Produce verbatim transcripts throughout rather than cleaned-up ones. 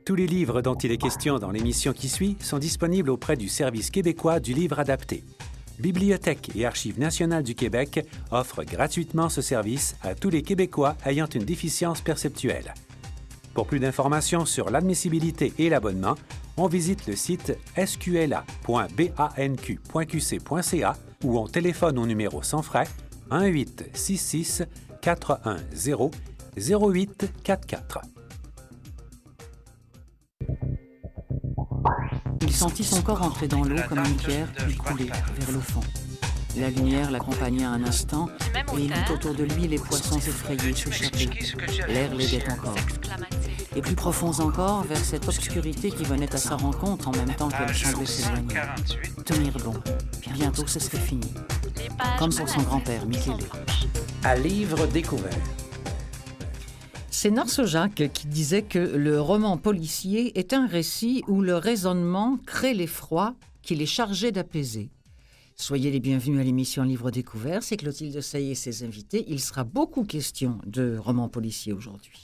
Tous les livres dont il est question dans l'émission qui suit sont disponibles auprès du Service québécois du livre adapté. Bibliothèque et Archives nationales du Québec offrent gratuitement ce service à tous les Québécois ayant une déficience perceptuelle. Pour plus d'informations sur l'admissibilité et l'abonnement, on visite le site s q l a point banq point q c point c a ou on téléphone au numéro sans frais un huit six six quatre un zéro zéro huit quatre quatre. Il sentit son corps entrer dans l'eau comme une pierre, puis couler vers le fond. La lumière l'accompagna un instant, et il vit autour de lui les poissons effrayés s'échapper. L'air l'aidait encore. Et plus profonds encore, vers cette obscurité qui venait à sa rencontre en même temps qu'elle semblait s'éloigner. Tenir bon. Bientôt, ce serait fini. Comme pour son grand-père, Michele. À livre découvert. C'est Narcejac qui disait que le roman policier est un récit où le raisonnement crée l'effroi qu'il est chargé d'apaiser. Soyez les bienvenus à l'émission Livre découvert. C'est Clotilde Saillet et ses invités. Il sera beaucoup question de romans policiers aujourd'hui.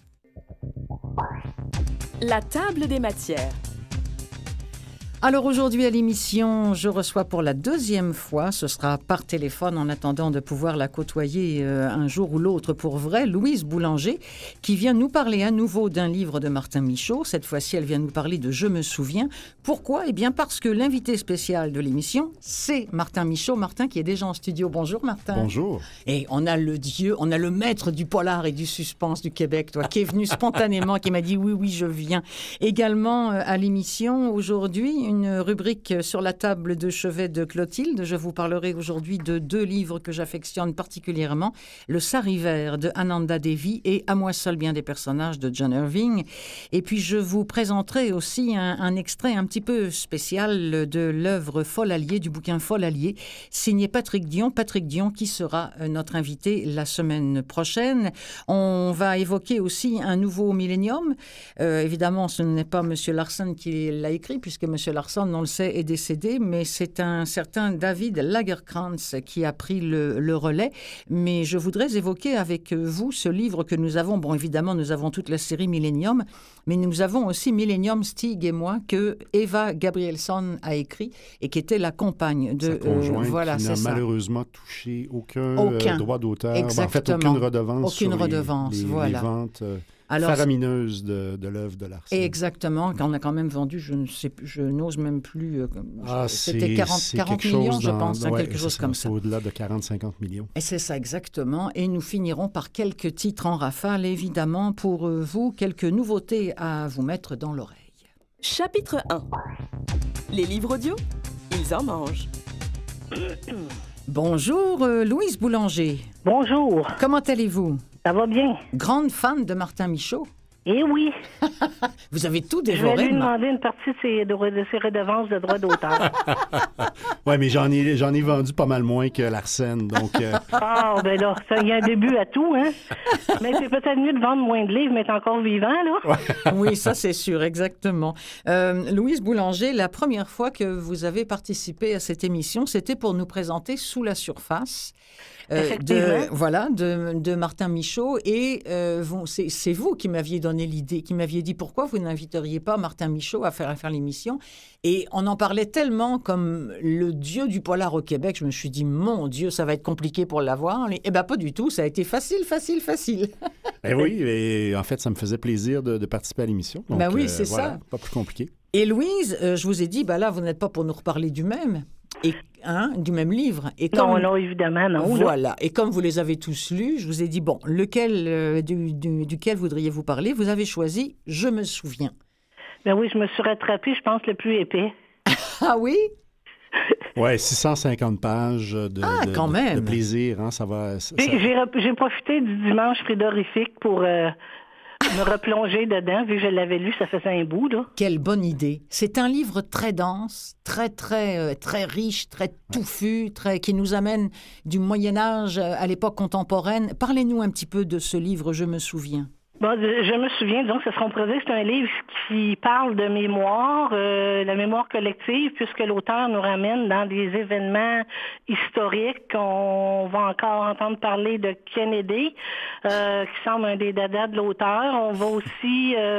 La table des matières. Alors aujourd'hui à l'émission, je reçois pour la deuxième fois, ce sera par téléphone en attendant de pouvoir la côtoyer euh, un jour ou l'autre pour vrai, Louise Boulanger, qui vient nous parler à nouveau d'un livre de Martin Michaud. Cette fois-ci, elle vient nous parler de Je me souviens. Pourquoi ? Eh bien parce que l'invité spécial de l'émission, c'est Martin Michaud. Martin qui est déjà en studio. Bonjour Martin. Bonjour. Et on a le dieu, on a le maître du polar et du suspense du Québec, toi, qui est venu spontanément, qui m'a dit oui, oui, je viens. Également euh, à l'émission aujourd'hui, une rubrique sur la table de chevet de Clotilde. Je vous parlerai aujourd'hui de deux livres que j'affectionne particulièrement, Le Sariver de Ananda Devi et À moi seul bien des personnages de John Irving. Et puis je vous présenterai aussi un, un extrait un petit peu spécial de l'œuvre Folle Alliée, du bouquin Folle Alliée, signé Patrick Dion. Patrick Dion qui sera notre invité la semaine prochaine. On va évoquer aussi un nouveau millénium. Euh, évidemment, ce n'est pas M. Larsen qui l'a écrit, puisque M. Larsen, on le sait, est décédé, mais c'est un certain David Lagerkrantz qui a pris le, le relais. Mais je voudrais évoquer avec vous ce livre que nous avons. Bon, évidemment, nous avons toute la série Millennium, mais nous avons aussi Millennium, Stig et moi, que Eva Gabrielsson a écrit et qui était la compagne de... Sa conjointe euh, voilà, qui c'est n'a ça. malheureusement touché aucun, Aucun. Euh, droit d'auteur. Exactement. En fait, aucune redevance Aucune sur redevance, les, les, voilà. les ventes euh, Alors, faramineuses de, de l'œuvre de Larsen. Exactement, qu'on a quand même vendu, je ne sais, je n'ose même plus. Euh, Ah, c'était c'est, quarante, c'est quarante quelque millions, chose je dans, pense, hein, ouais, quelque chose c'est comme ça. ça. Au-delà de quarante à cinquante millions. Et c'est ça, exactement. Et nous finirons par quelques titres en rafale, évidemment, pour euh, vous, quelques nouveautés à vous mettre dans l'oreille. Chapitre un. Les livres audio, ils en mangent. Bonjour, euh, Louise Boulanger. Bonjour, Comment allez-vous? ça va bien? Grande fan de Martin Michaud. Eh oui, Vous avez tout je vais dévoré. lui de Mar- demander une partie de ses, de, de ses redevances de droits d'auteur. Oui, mais j'en ai, j'en ai vendu pas mal moins que Larsen, donc... euh, Ah, ben là, ça, il y a un début à tout, hein? Mais c'est peut-être mieux de vendre moins de livres, mais être encore vivant, là. Oui, ça c'est sûr, exactement. Euh, Louise Boulanger, la première fois que vous avez participé à cette émission, c'était pour nous présenter Sous la surface. Euh, Effectivement. de, voilà, de, de Martin Michaud. Et euh, vous, c'est, c'est vous qui m'aviez donné l'idée, qui m'aviez dit pourquoi vous n'inviteriez pas Martin Michaud à faire, à faire l'émission. Et on en parlait tellement comme le dieu du polar au Québec. Je me suis dit, mon Dieu, ça va être compliqué pour l'avoir. Eh bien, pas du tout. Ça a été facile, facile, facile. Ben oui, et en fait, ça me faisait plaisir de, de participer à l'émission. Donc, Ben oui, euh, c'est voilà, ça. Pas plus compliqué. Et Louise, euh, je vous ai dit, ben là, vous n'êtes pas pour nous reparler du même, et, hein, du même livre. Et comme, Non, non, évidemment, non. là. Voilà. Et comme vous les avez tous lus, je vous ai dit, bon, lequel, euh, du, du- duquel voudriez-vous parler? Vous avez choisi « Je me souviens Ben oui, je me suis rattrapée, je pense, le plus épais. ». Ah oui? Ouais, six cent cinquante pages de, Ah, de, quand de- même. de plaisir. Hein, ça va, ça- J'ai, j'ai, rep- j'ai profité du dimanche frigorifique pour euh, me replonger dedans, vu que je l'avais lu, ça faisait un bout, là. Quelle bonne idée. C'est un livre très dense, très, très, euh, très riche, très touffu, très, qui nous amène du Moyen-Âge à l'époque contemporaine. Parlez-nous un petit peu de ce livre « Je me souviens ». Bon, je je me souviens, donc, ce sera on pourrait dire que c'est un livre qui parle de mémoire, euh, la mémoire collective, puisque l'auteur nous ramène dans des événements historiques. On va encore entendre parler de Kennedy, euh, qui semble un des dadas de l'auteur. On va aussi euh,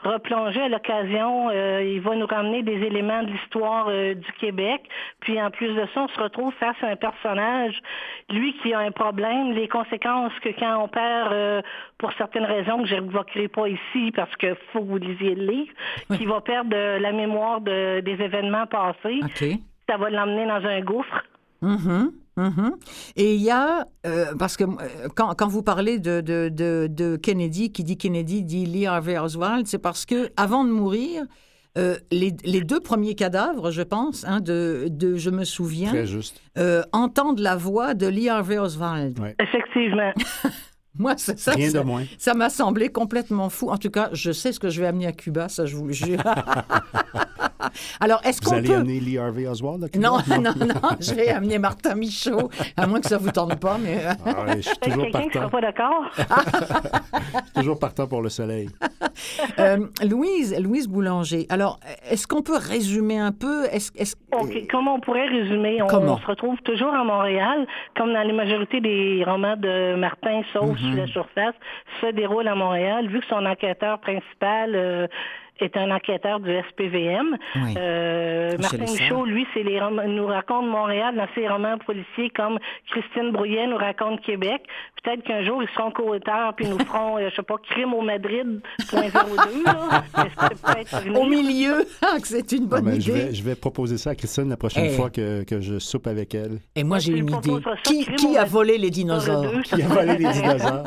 replonger à l'occasion. Euh, il va nous ramener des éléments de l'histoire euh, du Québec. Puis en plus de ça, on se retrouve face à un personnage, lui qui a un problème, les conséquences que quand on perd, euh, pour certaines raisons que je n'évoquerai pas ici parce qu'il faut que vous lisiez le livre, oui. qui va perdre euh, la mémoire de, des événements passés. Okay. Ça va l'emmener dans un gouffre. Mm-hmm. Mm-hmm. Et il y a, euh, parce que euh, quand, quand vous parlez de, de, de, de Kennedy, qui dit Kennedy dit Lee Harvey Oswald, c'est parce que avant de mourir, euh, les, les deux premiers cadavres, je pense, hein, de, de, je me souviens, Très juste. Euh, entendent la voix de Lee Harvey Oswald. Ouais. Effectivement. Moi, c'est ça. Rien ça, de moins. Ça m'a semblé complètement fou. En tout cas, je sais ce que je vais amener à Cuba, ça, je vous le jure. Alors, est-ce vous qu'on allez peut... amener Lee Harvey Oswald à Cuba? Non, non, non, non, je vais amener Martin Michaud, à moins que ça vous tente pas, mais... Ah ouais, je suis toujours quelqu'un qui ne partant. sera pas d'accord. Je suis toujours partant pour le soleil. euh, Louise, Louise Boulanger, alors, est-ce qu'on peut résumer un peu? Est-ce, est-ce... Okay. Comment on pourrait résumer? On, Comment? on se retrouve toujours à Montréal, comme dans la majorité des romans de Martin, sauf mm-hmm. sur la surface, se déroule à Montréal, vu que son enquêteur principal... Euh, est un enquêteur du S P V M. Oui. Euh, Martin Michaud, lui, c'est les rom- nous raconte Montréal dans ses romans policiers comme Christine Brouillet nous raconte Québec. Peut-être qu'un jour, ils seront co-auteurs puis nous feront, euh, je sais pas, Crime au Madrid point zéro deux. Là. Au milieu, ah, que c'est une bonne non, idée. Je vais, je vais proposer ça à Christine la prochaine hey. fois que, que je soupe avec elle. Et moi, j'ai tu une idée. Ça, qui qui a volé les dinosaures? Qui a volé les dinosaures?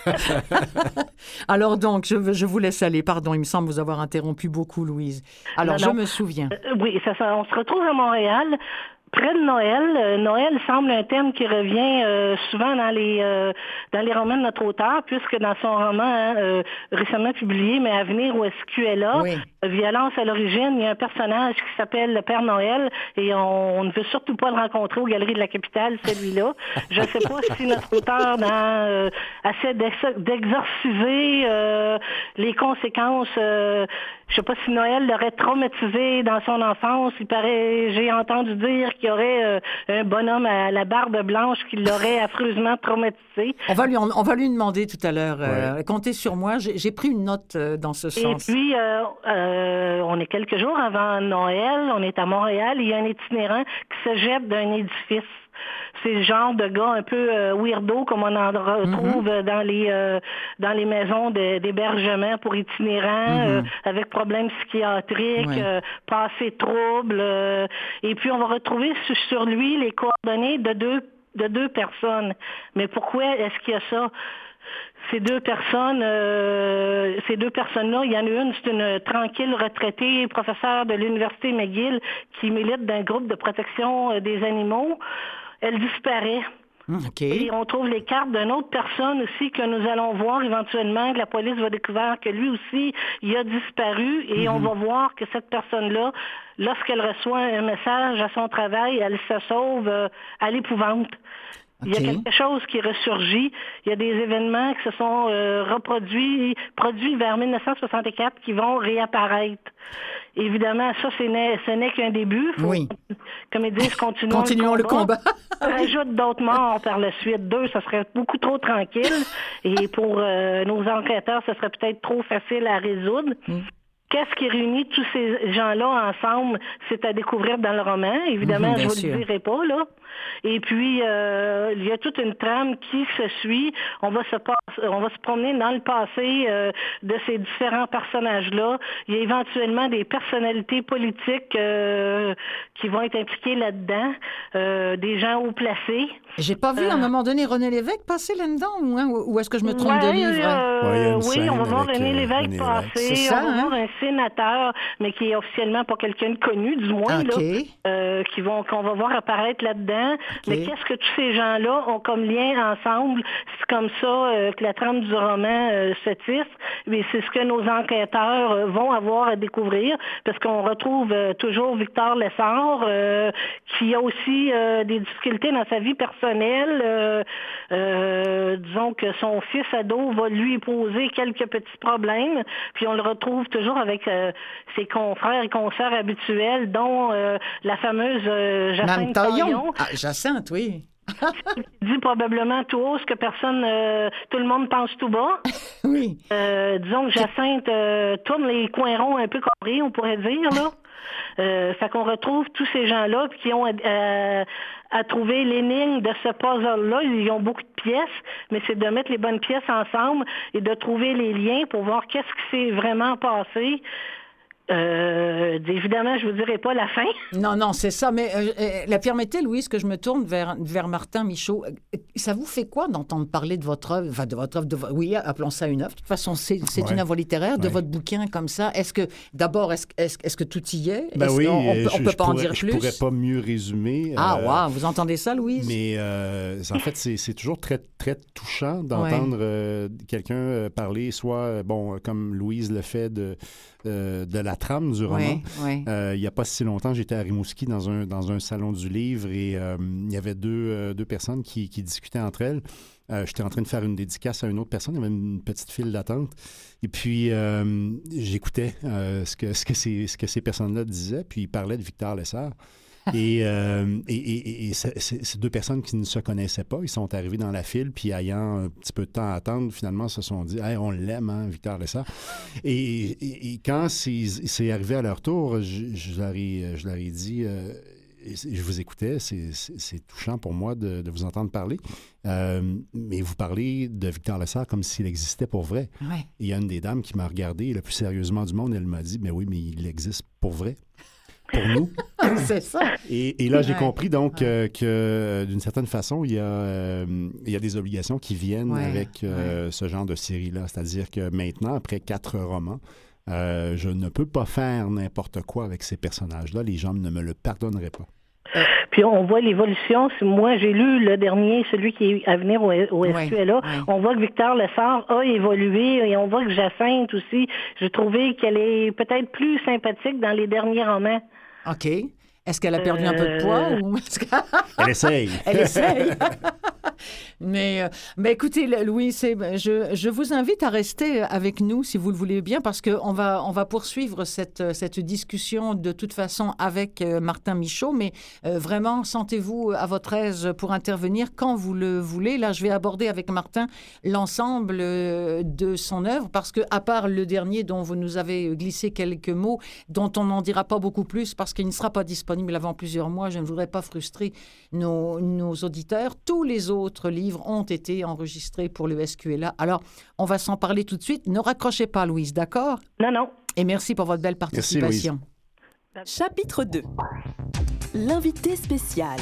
Alors donc, je, je vous laisse aller. Pardon, il me semble vous avoir interrompu beaucoup, Louise. Alors, non, je non. me souviens. Euh, oui, ça, ça, on se retrouve à Montréal. Près de Noël, euh, Noël semble un thème qui revient euh, souvent dans les euh, dans les romans de notre auteur, puisque dans son roman hein, euh, récemment publié, mais à venir ou est-ce qu'elle a, oui. Violence à l'origine, il y a un personnage qui s'appelle le Père Noël et on, on ne veut surtout pas le rencontrer aux Galeries de la Capitale, celui-là. Je ne sais pas si notre auteur dans, euh, essaie d'exorciser euh, les conséquences. Euh, je ne sais pas si Noël l'aurait traumatisé dans son enfance. Il paraît, j'ai entendu dire qu'il y aurait euh, un bonhomme à la barbe blanche qui l'aurait affreusement traumatisé. On va lui, on, on va lui demander tout à l'heure. Euh, ouais. Comptez sur moi. J'ai, j'ai pris une note euh, dans ce sens. Et puis, euh, euh, on est quelques jours avant Noël. On est à Montréal. Il y a un itinérant qui se jette d'un édifice. C'est le genre de gars un peu euh, weirdo comme on en retrouve mm-hmm. dans les euh, dans les maisons de, d'hébergement pour itinérants mm-hmm. euh, avec problèmes psychiatriques, ouais. euh, passé trouble. Euh, et puis on va retrouver sur, sur lui les coordonnées de deux de deux personnes. Mais pourquoi est-ce qu'il y a ça? Ces deux personnes, euh, ces deux personnes-là, il y en a une, c'est une tranquille retraitée, professeure de l'Université McGill, qui milite d'un groupe de protection des animaux. Elle disparaît. Okay. Et on trouve les cartes d'une autre personne aussi que nous allons voir éventuellement, que la police va découvrir que lui aussi, il a disparu. Et mm-hmm. on va voir que cette personne-là, lorsqu'elle reçoit un message à son travail, elle se sauve euh, à l'épouvante. Okay. Il y a quelque chose qui ressurgit. Il y a des événements qui se sont euh, reproduits, produits vers dix-neuf cent soixante-quatre qui vont réapparaître. Évidemment, ça, ce n'est, ce n'est qu'un début. Faut, oui. Comme ils disent, continuons, continuons le combat. Le combat. Rajoute d'autres morts par la suite. Deux, ça serait beaucoup trop tranquille. Et pour euh, nos enquêteurs, ce serait peut-être trop facile à résoudre. Mm. Qu'est-ce qui réunit tous ces gens-là ensemble? C'est à découvrir dans le roman. Évidemment, mmh, je ne vous le dirai pas, là. Et puis, euh, il y a toute une trame qui se suit. On va se, passe, on va se promener dans le passé euh, de ces différents personnages-là. Il y a éventuellement des personnalités politiques euh, qui vont être impliquées là-dedans, euh, des gens haut placés. J'ai pas vu, à un moment donné, René Lévesque passer là-dedans, ou, hein, ou est-ce que je me trompe ouais, de livre? Euh, ouais, oui, on va voir René Lévesque René passer. Ça, on va hein? voir un sénateur, mais qui est officiellement pas quelqu'un de connu, du moins, okay. là, euh, qui vont, qu'on va voir apparaître là-dedans. Okay. Mais qu'est-ce que tous ces gens-là ont comme lien ensemble? C'est comme ça euh, que la trame du roman euh, se tisse. Mais c'est ce que nos enquêteurs euh, vont avoir à découvrir, parce qu'on retrouve euh, toujours Victor Lessard, euh, qui a aussi euh, des difficultés dans sa vie personnelle. Euh, euh, disons que son fils ado va lui poser quelques petits problèmes, puis on le retrouve toujours avec euh, ses confrères et consoeurs habituels, dont euh, la fameuse euh, Jacinthe Taillon. Ah, Jacinthe, oui. Il dit probablement tout haut ce que personne, euh, tout le monde pense tout bas. Oui. Euh, disons que Jacinthe euh, tourne les coins ronds un peu carrés, on pourrait dire, là. Euh, fait qu'on retrouve tous ces gens-là qui ont euh, à trouver l'énigme de ce puzzle-là. Ils ont beaucoup de pièces, mais c'est de mettre les bonnes pièces ensemble et de trouver les liens pour voir qu'est-ce qui s'est vraiment passé. Euh, évidemment, je ne vous dirai pas la fin. Non, non, c'est ça. Mais euh, euh, la permettez, Louise, que je me tourne vers, vers Martin Michaud. Ça vous fait quoi d'entendre parler de votre œuvre, enfin de votre œuvre, de, oui, appelons ça une œuvre. De toute façon, c'est, c'est ouais. une œuvre littéraire, de ouais. votre bouquin comme ça. Est-ce que, d'abord, est-ce, est-ce, est-ce que tout y est? Ben oui, on ne peut je, pas je en pourrais, dire je plus? Je ne pourrais pas mieux résumer. Ah, euh, wow, vous entendez ça, Louise? Mais euh, en fait, c'est, c'est toujours très, très touchant d'entendre ouais. euh, quelqu'un euh, parler, soit, euh, bon, comme Louise le fait, de, euh, de la trame du roman. Oui, oui. Euh, il n'y a pas si longtemps, j'étais à Rimouski dans un, dans un salon du livre et euh, il y avait deux, euh, deux personnes qui, qui discutaient entre elles. Euh, j'étais en train de faire une dédicace à une autre personne. Il y avait une petite file d'attente. Et puis, euh, j'écoutais euh, ce, que, ce, que ces, ce que ces personnes-là disaient. Puis, ils parlaient de Victor Lessard. Et, euh, et, et, et c'est, c'est, c'est deux personnes qui ne se connaissaient pas. Ils sont arrivés dans la file, puis ayant un petit peu de temps à attendre, finalement, se sont dit hey, « on l'aime, hein, Victor Lessard. » Et, et, et quand c'est, c'est arrivé à leur tour, je, je, leur, ai, je leur ai dit euh, je vous écoutais, c'est, c'est, c'est touchant pour moi de, de vous entendre parler, euh, mais vous parlez de Victor Lessard comme s'il existait pour vrai. Ouais. Et il y a une des dames qui m'a regardé le plus sérieusement du monde, elle m'a dit « mais oui, mais il existe pour vrai. » Pour nous. C'est ça. Et, et là, j'ai ouais. compris donc ouais. euh, que, d'une certaine façon, il y a, euh, il y a des obligations qui viennent ouais. avec euh, ouais. ce genre de série-là. C'est-à-dire que maintenant, après quatre romans, euh, je ne peux pas faire n'importe quoi avec ces personnages-là. Les gens ne me le pardonneraient pas. Euh, puis on voit l'évolution. Moi, j'ai lu le dernier, celui qui est à venir au, au S Q L A. Ouais, ouais. On voit que Victor Lessard a évolué et on voit que Jacinthe aussi, j'ai trouvé qu'elle est peut-être plus sympathique dans les derniers romans. OK. Est-ce qu'elle a perdu euh... un peu de poids? Ou... Elle essaye. Elle essaye. mais, euh, mais écoutez, Louis, c'est, je, je vous invite à rester avec nous, si vous le voulez bien, parce qu'on va, on va poursuivre cette, cette discussion de toute façon avec euh, Martin Michaud, mais euh, vraiment, sentez-vous à votre aise pour intervenir quand vous le voulez. Là, je vais aborder avec Martin l'ensemble euh, de son œuvre, parce que à part le dernier dont vous nous avez glissé quelques mots, dont on n'en dira pas beaucoup plus, parce qu'il ne sera pas disponible avant plusieurs mois, je ne voudrais pas frustrer nos, nos auditeurs. Tous les autres livres ont été enregistrés pour le S Q L A. Alors, on va s'en parler tout de suite. Ne raccrochez pas, Louise, d'accord? Non, non. Et merci pour votre belle participation. Merci, Chapitre deux. L'invité spécial.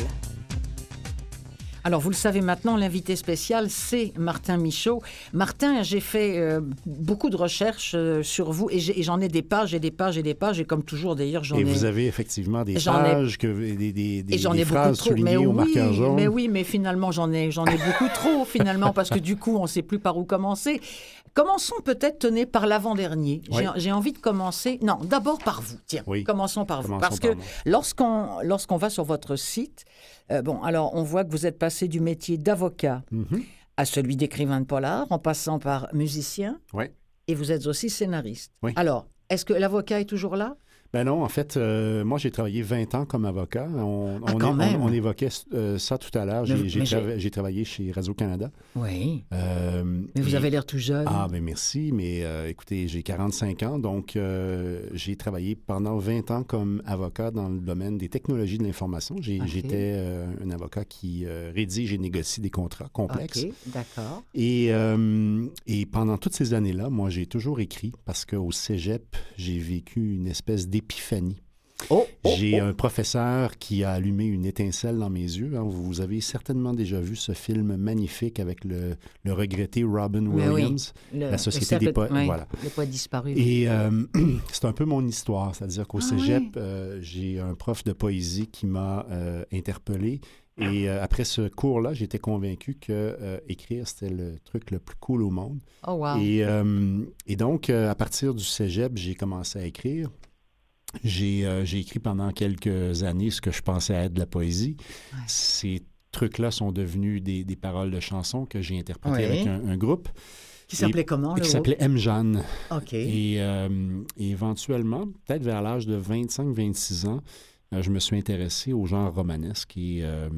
Alors, vous le savez maintenant, l'invité spécial, c'est Martin Michaud. Martin, j'ai fait euh, beaucoup de recherches euh, sur vous et, et j'en ai des pages et des pages et des pages. Et comme toujours, d'ailleurs, j'en ai... Et vous avez effectivement des j'en pages, ai... que, des, des, des, et j'en des ai phrases beaucoup trop. soulignées Mais au oui, marqueur jaune. Mais oui, mais finalement, j'en ai, j'en ai beaucoup trop, finalement, parce que du coup, on ne sait plus par où commencer. Commençons peut-être, tenez, par l'avant-dernier. Oui. J'ai, j'ai envie de commencer... Non, d'abord par vous, tiens. Oui. Commençons par Commençons vous. Parce par que moi. lorsqu'on, lorsqu'on va sur votre site... Euh, bon, alors, on voit que vous êtes passé du métier d'avocat mm-hmm. à celui d'écrivain de polar, en passant par musicien. Oui. Et vous êtes aussi scénariste. Oui. Alors, est-ce que l'avocat est toujours là? Ben non, en fait, euh, moi, j'ai travaillé vingt ans comme avocat. On, ah, on, quand est, même. on, on évoquait euh, ça tout à l'heure. J'ai, mais, j'ai, mais trava- j'ai... j'ai travaillé chez Radio-Canada. Oui. Euh, mais vous et... avez l'air tout jeune. Ah, bien merci. Mais euh, écoutez, j'ai quarante-cinq ans, donc euh, j'ai travaillé pendant vingt ans comme avocat dans le domaine des technologies de l'information. J'ai, okay. J'étais euh, un avocat qui euh, rédige et négocie des contrats complexes. OK, d'accord. Et, euh, et pendant toutes ces années-là, moi, j'ai toujours écrit parce qu'au cégep, j'ai vécu une espèce d'épiphanie. Oh, oh, J'ai oh. un professeur qui a allumé une étincelle dans mes yeux. Hein. Vous avez certainement déjà vu ce film magnifique avec le, le regretté Robin Mais Williams, oui, le, La Société des poètes. Oui, voilà. Le poète disparu. Et euh, c'est un peu mon histoire. C'est-à-dire qu'au ah, cégep, oui. euh, j'ai un prof de poésie qui m'a euh, interpellé. Et euh, après ce cours-là, j'étais convaincu que euh, écrire, c'était le truc le plus cool au monde. Oh, wow. Et, euh, et donc, euh, à partir du cégep, j'ai commencé à écrire. J'ai, euh, j'ai écrit pendant quelques années ce que je pensais être de la poésie. Ouais. Ces trucs-là sont devenus des, des paroles de chansons que j'ai interprétées ouais. avec un, un groupe. Qui s'appelait et, comment, le Qui s'appelait M-Jeanne. OK. Et, euh, et éventuellement, peut-être vers l'âge de vingt-cinq vingt-six ans, euh, je me suis intéressé au genre romanesque et euh,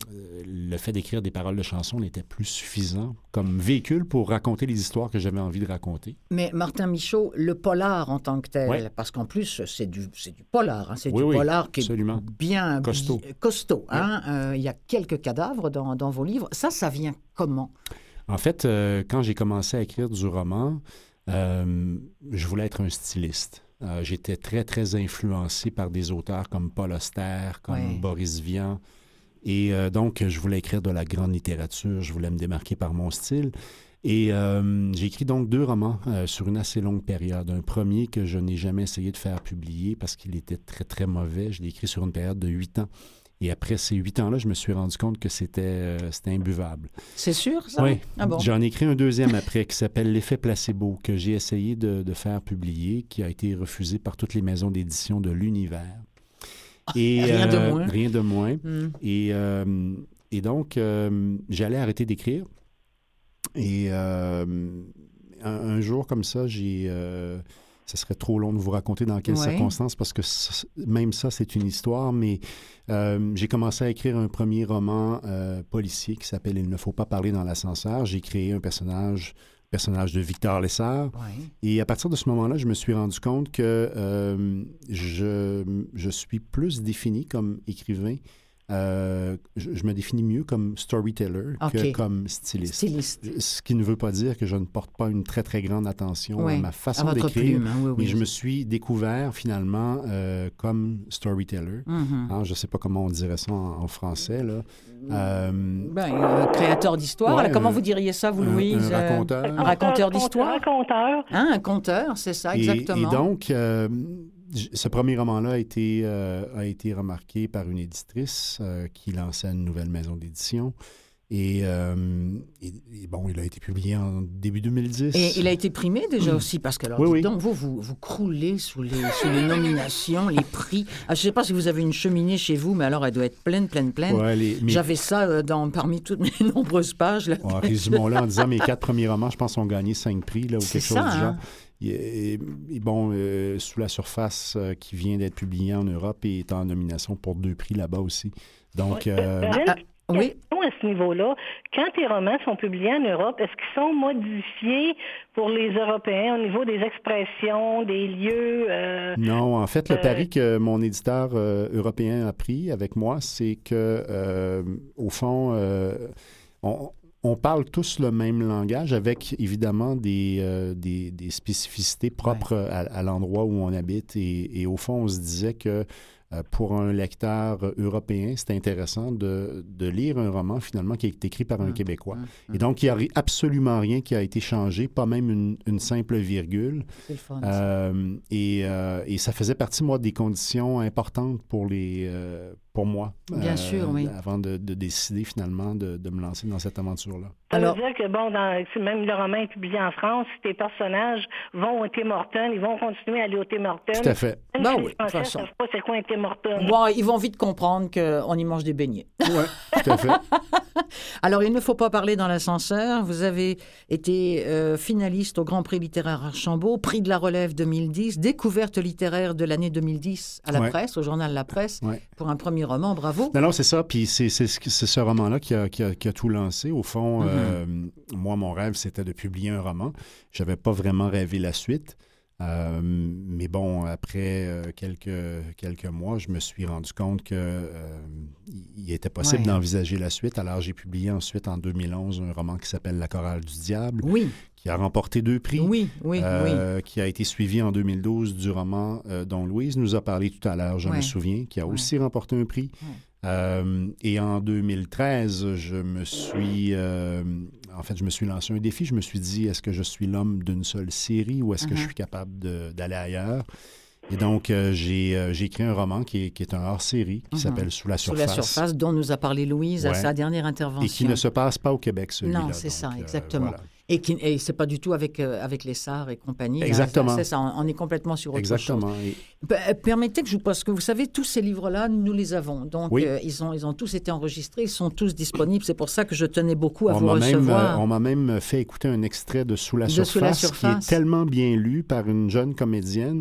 le fait d'écrire des paroles de chansons n'était plus suffisant comme véhicule pour raconter les histoires que j'avais envie de raconter. Mais Martin Michaud, le polar en tant que tel, ouais. parce qu'en plus, c'est du, c'est du polar, hein, c'est oui, du oui, polar qui absolument. est bien costaud. Bi- costaud hein? euh, il y a quelques cadavres dans, dans vos livres. Ça, ça vient comment? En fait, euh, quand j'ai commencé à écrire du roman, euh, je voulais être un styliste. Euh, j'étais très, très influencé par des auteurs comme Paul Auster, comme ouais. Boris Vian. Et euh, donc, je voulais écrire de la grande littérature. Je voulais me démarquer par mon style. Et euh, j'ai écrit donc deux romans euh, sur une assez longue période. Un premier que je n'ai jamais essayé de faire publier parce qu'il était très, très mauvais. Je l'ai écrit sur une période de huit ans. Et après ces huit ans-là, je me suis rendu compte que c'était, euh, c'était imbuvable. C'est sûr, ça? Oui. Ah bon? J'en ai écrit un deuxième après qui s'appelle L'effet placebo, que j'ai essayé de, de faire publier, qui a été refusé par toutes les maisons d'édition de l'univers. Et, rien, euh, de moins. rien de moins. Mm. Et, euh, et donc, euh, j'allais arrêter d'écrire. Et euh, un, un jour comme ça, j'ai... Euh, ce serait trop long de vous raconter dans quelles ouais. circonstances, parce que ça, même ça, c'est une histoire, mais euh, j'ai commencé à écrire un premier roman euh, policier qui s'appelle « Il ne faut pas parler dans l'ascenseur ». J'ai créé un personnage, personnage de Victor Lessard. Ouais. Et à partir de ce moment-là, je me suis rendu compte que euh, je, je suis plus défini comme écrivain. Euh, je, je me définis mieux comme storyteller okay. que comme styliste. styliste. Ce qui ne veut pas dire que je ne porte pas une très, très grande attention oui, à ma façon à d'écrire. Plume, hein, oui, oui. Mais je me suis découvert finalement euh, comme storyteller. Mm-hmm. Hein, je ne sais pas comment on dirait ça en, en français. Là. Euh, ben, euh, créateur d'histoire. Ouais, là, comment un, vous diriez ça, vous, Louise? Un, un raconteur. Euh, un raconteur d'histoire? Un raconteur. Hein, un conteur, c'est ça, exactement. Et, et donc... Euh, ce premier roman-là a été, euh, a été remarqué par une éditrice euh, qui lançait une nouvelle maison d'édition. Et, euh, et, et bon, il a été publié en début deux mille dix. Et il a été primé déjà mmh. aussi, parce que alors, oui, oui. donc, vous, vous, vous croulez sous les, sous les nominations, les prix. Ah, je ne sais pas si vous avez une cheminée chez vous, mais alors elle doit être pleine, pleine, pleine. Ouais, les, mais... J'avais ça euh, dans, parmi toutes mes nombreuses pages. Là. Ouais, résumons-le en disant mes quatre premiers romans, je pense, ont gagné cinq prix là, ou C'est quelque chose ça, du genre. Hein? Et, et bon, euh, Sous la surface, euh, qui vient d'être publié en Europe et est en nomination pour deux prix là-bas aussi. Donc, euh... ah, ah, oui. À ce niveau-là, quand tes romans sont publiés en Europe, est-ce qu'ils sont modifiés pour les Européens au niveau des expressions, des lieux? Euh, non, en fait, le euh... pari que mon éditeur euh, européen a pris avec moi, c'est que, euh, au fond, euh, on... On parle tous le même langage avec, évidemment, des, euh, des, des spécificités propres ouais. à, à l'endroit où on habite. Et, et au fond, on se disait que euh, pour un lecteur européen, c'est intéressant de, de lire un roman, finalement, qui est écrit par un mmh. Québécois. Mmh. Et donc, il n'y a absolument rien qui a été changé, pas même une, une simple virgule. C'est le fun, euh, et, euh, et ça faisait partie, moi, des conditions importantes pour les... Euh, pour moi, Bien euh, sûr, oui. avant de, de décider finalement de, de me lancer dans cette aventure-là. Ça veut dire que, bon, dans, même le roman est publié en France, tes personnages vont au Tim Hortons, ils vont continuer à aller au Tim Hortons. Tout à fait. Même ben si oui, les Français ne savent pas c'est quoi un Tim Hortons. Bon, ils vont vite comprendre qu'on y mange des beignets. Oui, tout à fait. Alors, il ne faut pas parler dans l'ascenseur. Vous avez été euh, finaliste au Grand Prix littéraire Archambault, prix de la relève deux mille dix, découverte littéraire de l'année deux mille dix à la ouais. presse, au journal La Presse, ouais. pour un premier roman. Bravo. Non, non, c'est ça. Puis c'est, c'est, c'est ce roman-là qui a, qui, a, qui a tout lancé. Au fond, mm-hmm. euh, moi, mon rêve, c'était de publier un roman. Je n'avais pas vraiment rêvé la suite. Euh, mais bon, après euh, quelques, quelques mois, je me suis rendu compte qu'il euh, était possible ouais. d'envisager la suite. Alors, j'ai publié ensuite, en deux mille onze, un roman qui s'appelle La chorale du diable, oui. qui a remporté deux prix, oui, oui, euh, oui. qui a été suivi en deux mille douze du roman euh, dont Louise nous a parlé tout à l'heure, je ouais. me souviens, qui a ouais. aussi remporté un prix. Ouais. Euh, et en deux mille treize, je me suis... Euh, en fait, je me suis lancé un défi. Je me suis dit, est-ce que je suis l'homme d'une seule série ou est-ce uh-huh. que je suis capable de, d'aller ailleurs? Et donc, euh, j'ai, euh, j'ai écrit un roman qui est, qui est un hors-série qui uh-huh. s'appelle Sous la surface. Sous la surface, dont nous a parlé Louise ouais. à sa dernière intervention. Et qui ne se passe pas au Québec, celui-là. Non, c'est donc, ça, exactement. Euh, voilà. Et, qui, et c'est pas du tout avec, euh, avec les Sarres et compagnie. Exactement. Hein, c'est ça, on est complètement sur autre Exactement. chose. Exactement. Et... Permettez que je vous... Parce que vous savez, tous ces livres-là, nous les avons. Donc, oui. euh, ils, ont, ils ont tous été enregistrés, ils sont tous disponibles. C'est pour ça que je tenais beaucoup à on vous m'a recevoir. Même, euh, on m'a même fait écouter un extrait de Sous la, de surface, Sous la surface, qui est tellement bien lu par une jeune comédienne.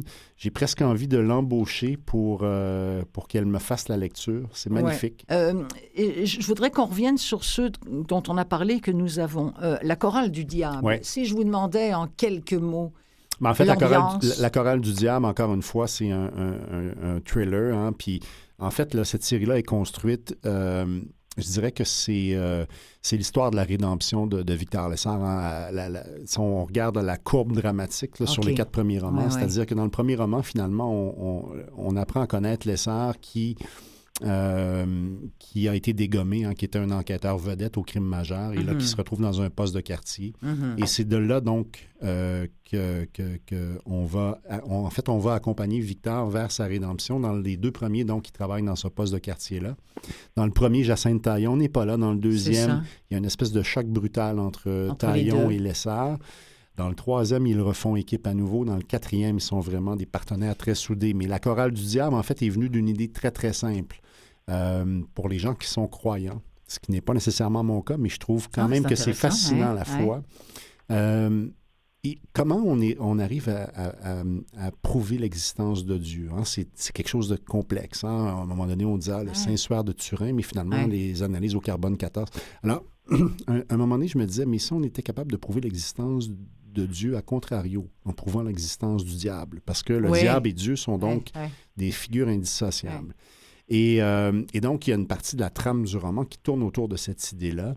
j'ai presque envie de l'embaucher pour, euh, pour qu'elle me fasse la lecture. C'est magnifique. Ouais. Euh, et je voudrais qu'on revienne sur ceux dont on a parlé que nous avons. Euh, la chorale du diable. Ouais. Si je vous demandais en quelques mots... Mais en fait, la chorale, la, la chorale du diable, encore une fois, c'est un, un, un, un thriller. Hein, puis, en fait, là, cette série-là est construite... Euh, je dirais que c'est, euh, c'est l'histoire de la rédemption de, de Victor Lessard. Hein. La, la, si on regarde la courbe dramatique là, okay. sur les quatre premiers romans, ouais, c'est-à-dire ouais. que dans le premier roman, finalement, on, on, on apprend à connaître Lessard qui, euh, qui a été dégommé, hein, qui était un enquêteur vedette au crime majeur et mm-hmm. là, qui se retrouve dans un poste de quartier. Mm-hmm. Et c'est de là, donc, euh, que, que, que on va... On, en fait, on va accompagner Victor vers sa rédemption. Dans les deux premiers, donc, il travaille dans ce poste de quartier-là. Dans le premier, Jacinthe Taillon n'est pas là. Dans le deuxième, il y a une espèce de choc brutal entre, entre Taillon et Lessard. Dans le troisième, ils refont équipe à nouveau. Dans le quatrième, ils sont vraiment des partenaires très soudés. Mais la chorale du diable, en fait, est venue d'une idée très, très simple. Euh, pour les gens qui sont croyants, ce qui n'est pas nécessairement mon cas, mais je trouve quand ah, même que c'est fascinant hein? à la ouais. fois. Euh, et comment on, est, on arrive à, à, à, à prouver l'existence de Dieu? Hein? C'est, c'est quelque chose de complexe. Hein? À un moment donné, on disait ah, le ouais. Saint-Suaire de Turin, mais finalement, ouais. les analyses au carbone quatorze. Alors, à un moment donné, je me disais, mais si on était capable de prouver l'existence de Dieu à contrario, en prouvant l'existence du diable, parce que le oui. diable et Dieu sont donc ouais. Ouais. des figures indissociables. Ouais. Et, euh, et donc, il y a une partie de la trame du roman qui tourne autour de cette idée-là.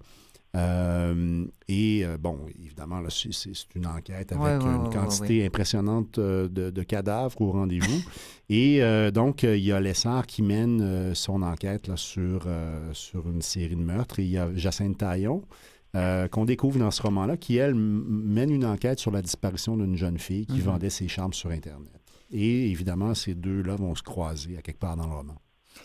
Euh, et, euh, bon, évidemment, là, c'est, c'est une enquête avec ouais, ouais, une ouais, quantité ouais. impressionnante de, de cadavres au rendez-vous. Et euh, donc, il y a Lessard qui mène euh, son enquête là, sur, euh, sur une série de meurtres. Et il y a Jacinthe Taillon, euh, qu'on découvre dans ce roman-là, qui, elle, m- mène une enquête sur la disparition d'une jeune fille qui mm-hmm. vendait ses charmes sur Internet. Et évidemment, ces deux-là vont se croiser à quelque part dans le roman.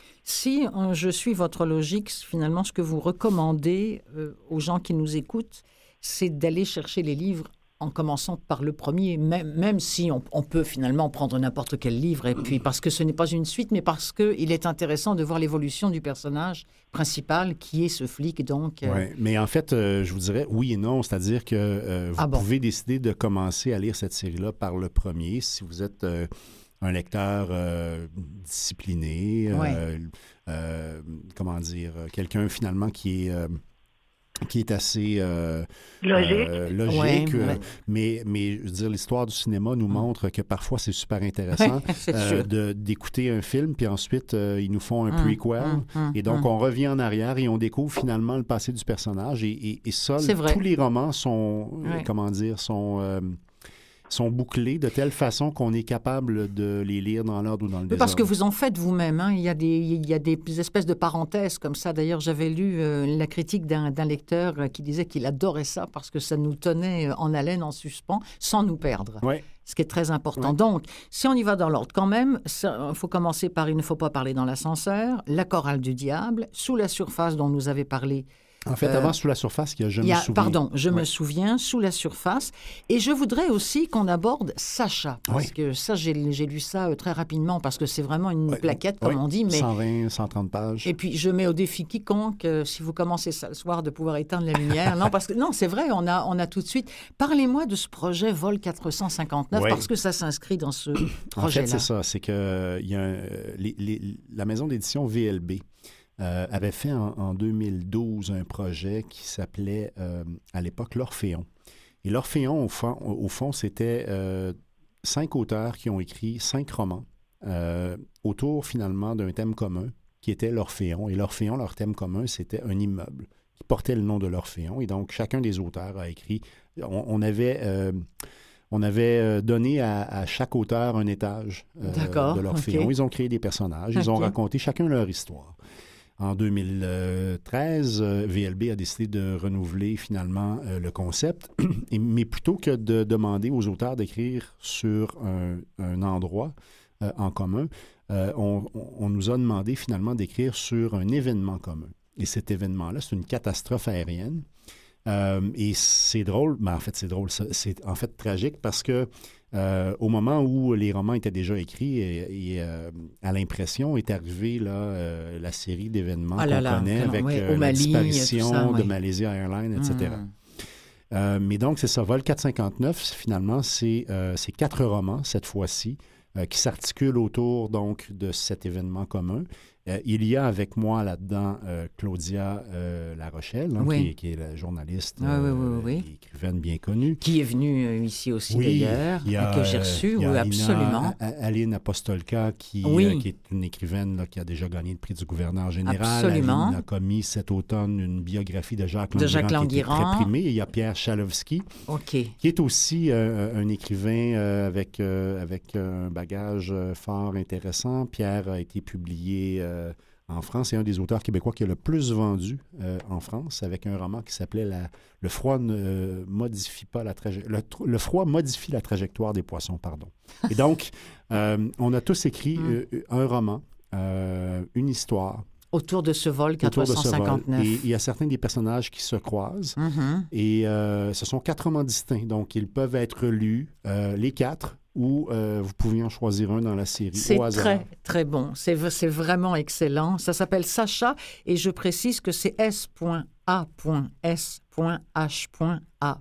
Si euh, je suis votre logique, finalement, ce que vous recommandez euh, aux gens qui nous écoutent, c'est d'aller chercher les livres en commençant par le premier, même, même si on, on peut finalement prendre n'importe quel livre, et puis parce que ce n'est pas une suite, mais parce qu'il est intéressant de voir l'évolution du personnage principal, qui est ce flic, donc... Euh... Oui, mais en fait, euh, je vous dirais oui et non, c'est-à-dire que euh, vous ah bon. pouvez décider de commencer à lire cette série-là par le premier, si vous êtes... Euh, un lecteur euh, discipliné, ouais. euh, euh, comment dire, quelqu'un finalement qui est, euh, qui est assez euh, logique, euh, logique ouais, euh, ouais. Mais, mais je veux dire, l'histoire du cinéma nous montre que parfois c'est super intéressant euh, de, d'écouter un film, puis ensuite euh, ils nous font un hum, prequel, hum, hum, et donc hum. on revient en arrière et on découvre finalement le passé du personnage, et, et, et ça, le, tous les romans sont, ouais. comment dire, sont... Euh, sont bouclés de telle façon qu'on est capable de les lire dans l'ordre ou dans le désordre. Parce que vous en faites vous-même. Hein? Il y a des, il y a des espèces de parenthèses comme ça. D'ailleurs, j'avais lu euh, la critique d'un, d'un lecteur qui disait qu'il adorait ça parce que ça nous tenait en haleine, en suspens, sans nous perdre. Oui. Ce qui est très important. Oui. Donc, si on y va dans l'ordre quand même, il faut commencer par « Il ne faut pas parler dans l'ascenseur », La chorale du diable, Sous la surface dont nous avez parlé. En fait, euh, avant Sous la surface, il y a Je il y a, me souviens. Pardon, Je oui. me souviens, Sous la surface. Et je voudrais aussi qu'on aborde Sacha, parce oui. que ça, j'ai, j'ai lu ça euh, très rapidement, parce que c'est vraiment une oui. plaquette, comme oui. on dit. Mais... cent vingt, cent trente pages. Et puis, je mets au défi quiconque, euh, si vous commencez ça le soir, de pouvoir éteindre la lumière. non, parce que non, c'est vrai, on a, on a tout de suite... Parlez-moi de ce projet Vol quatre cent cinquante-neuf, oui. parce que ça s'inscrit dans ce projet-là. En fait, c'est ça, c'est que euh, y a un, les, les, la maison d'édition V L B Euh, avait fait en, en deux mille douze un projet qui s'appelait, euh, à l'époque, l'Orphéon. Et l'Orphéon, au fond, au fond c'était euh, cinq auteurs qui ont écrit cinq romans euh, autour, finalement, d'un thème commun qui était l'Orphéon. Et l'Orphéon, leur thème commun, c'était un immeuble qui portait le nom de l'Orphéon. Et donc, chacun des auteurs a écrit... On, on avait... Euh, On avait donné à, à chaque auteur un étage euh, de l'Orphéon. Okay. Ils ont créé des personnages, ils okay. ont raconté chacun leur histoire. En deux mille treize, euh, V L B a décidé de renouveler finalement euh, le concept, Et, mais plutôt que de demander aux auteurs d'écrire sur un, un endroit euh, en commun, euh, on, on nous a demandé finalement d'écrire sur un événement commun. Et cet événement-là, c'est une catastrophe aérienne. Euh, et c'est drôle, mais en fait, c'est drôle, c'est en fait tragique parce que euh, au moment où les romans étaient déjà écrits et, et euh, à l'impression est arrivée là, euh, la série d'événements ah là qu'on là, connaît avec ouais, euh, la disparition ça, de ouais. Malaysia Airlines, et cetera. Mmh. Euh, mais donc, c'est ça, Vol quatre cent cinquante-neuf, finalement, c'est, euh, c'est quatre romans cette fois-ci euh, qui s'articule autour donc de cet événement commun. Euh, il y a avec moi là-dedans euh, Claudia euh, La Rochelle, hein, oui. qui, qui est la journaliste, ah, euh, oui, oui, oui. écrivaine bien connue. Qui est venue euh, ici aussi oui, d'ailleurs, il y a, que j'ai reçue, il y a oui, Ina, absolument. A- Aline Apostolka, qui, Oui. euh, qui est une écrivaine là, qui a déjà gagné le prix du gouverneur général. Absolument. Aline a commis cet automne une biographie de Jacques De Languirand, Jacques qui a été Languirand. très primée. Et il y a Pierre Chalowski, OK. qui est aussi euh, un écrivain euh, avec, euh, avec un bagage euh, fort intéressant. Pierre a été publié euh, en France. C'est un des auteurs québécois qui a le plus vendu euh, en France, avec un roman qui s'appelait la, « Le froid ne modifie pas la trajectoire... Le, le froid modifie la trajectoire des poissons », pardon. Et donc, euh, on a tous écrit Mm. euh, un roman, euh, une histoire. Autour de ce vol Autour de ce vol. quatre cent cinquante-neuf. Et il y a certains des personnages qui se croisent. Mhm. Et euh, ce sont quatre romans distincts. Donc, ils peuvent être lus, euh, les quatre, ou euh, vous pouvez en choisir un dans la série C'est au hasard. très, très bon. C'est, v- c'est vraiment excellent. Ça s'appelle Sacha et je précise que c'est S A S H A.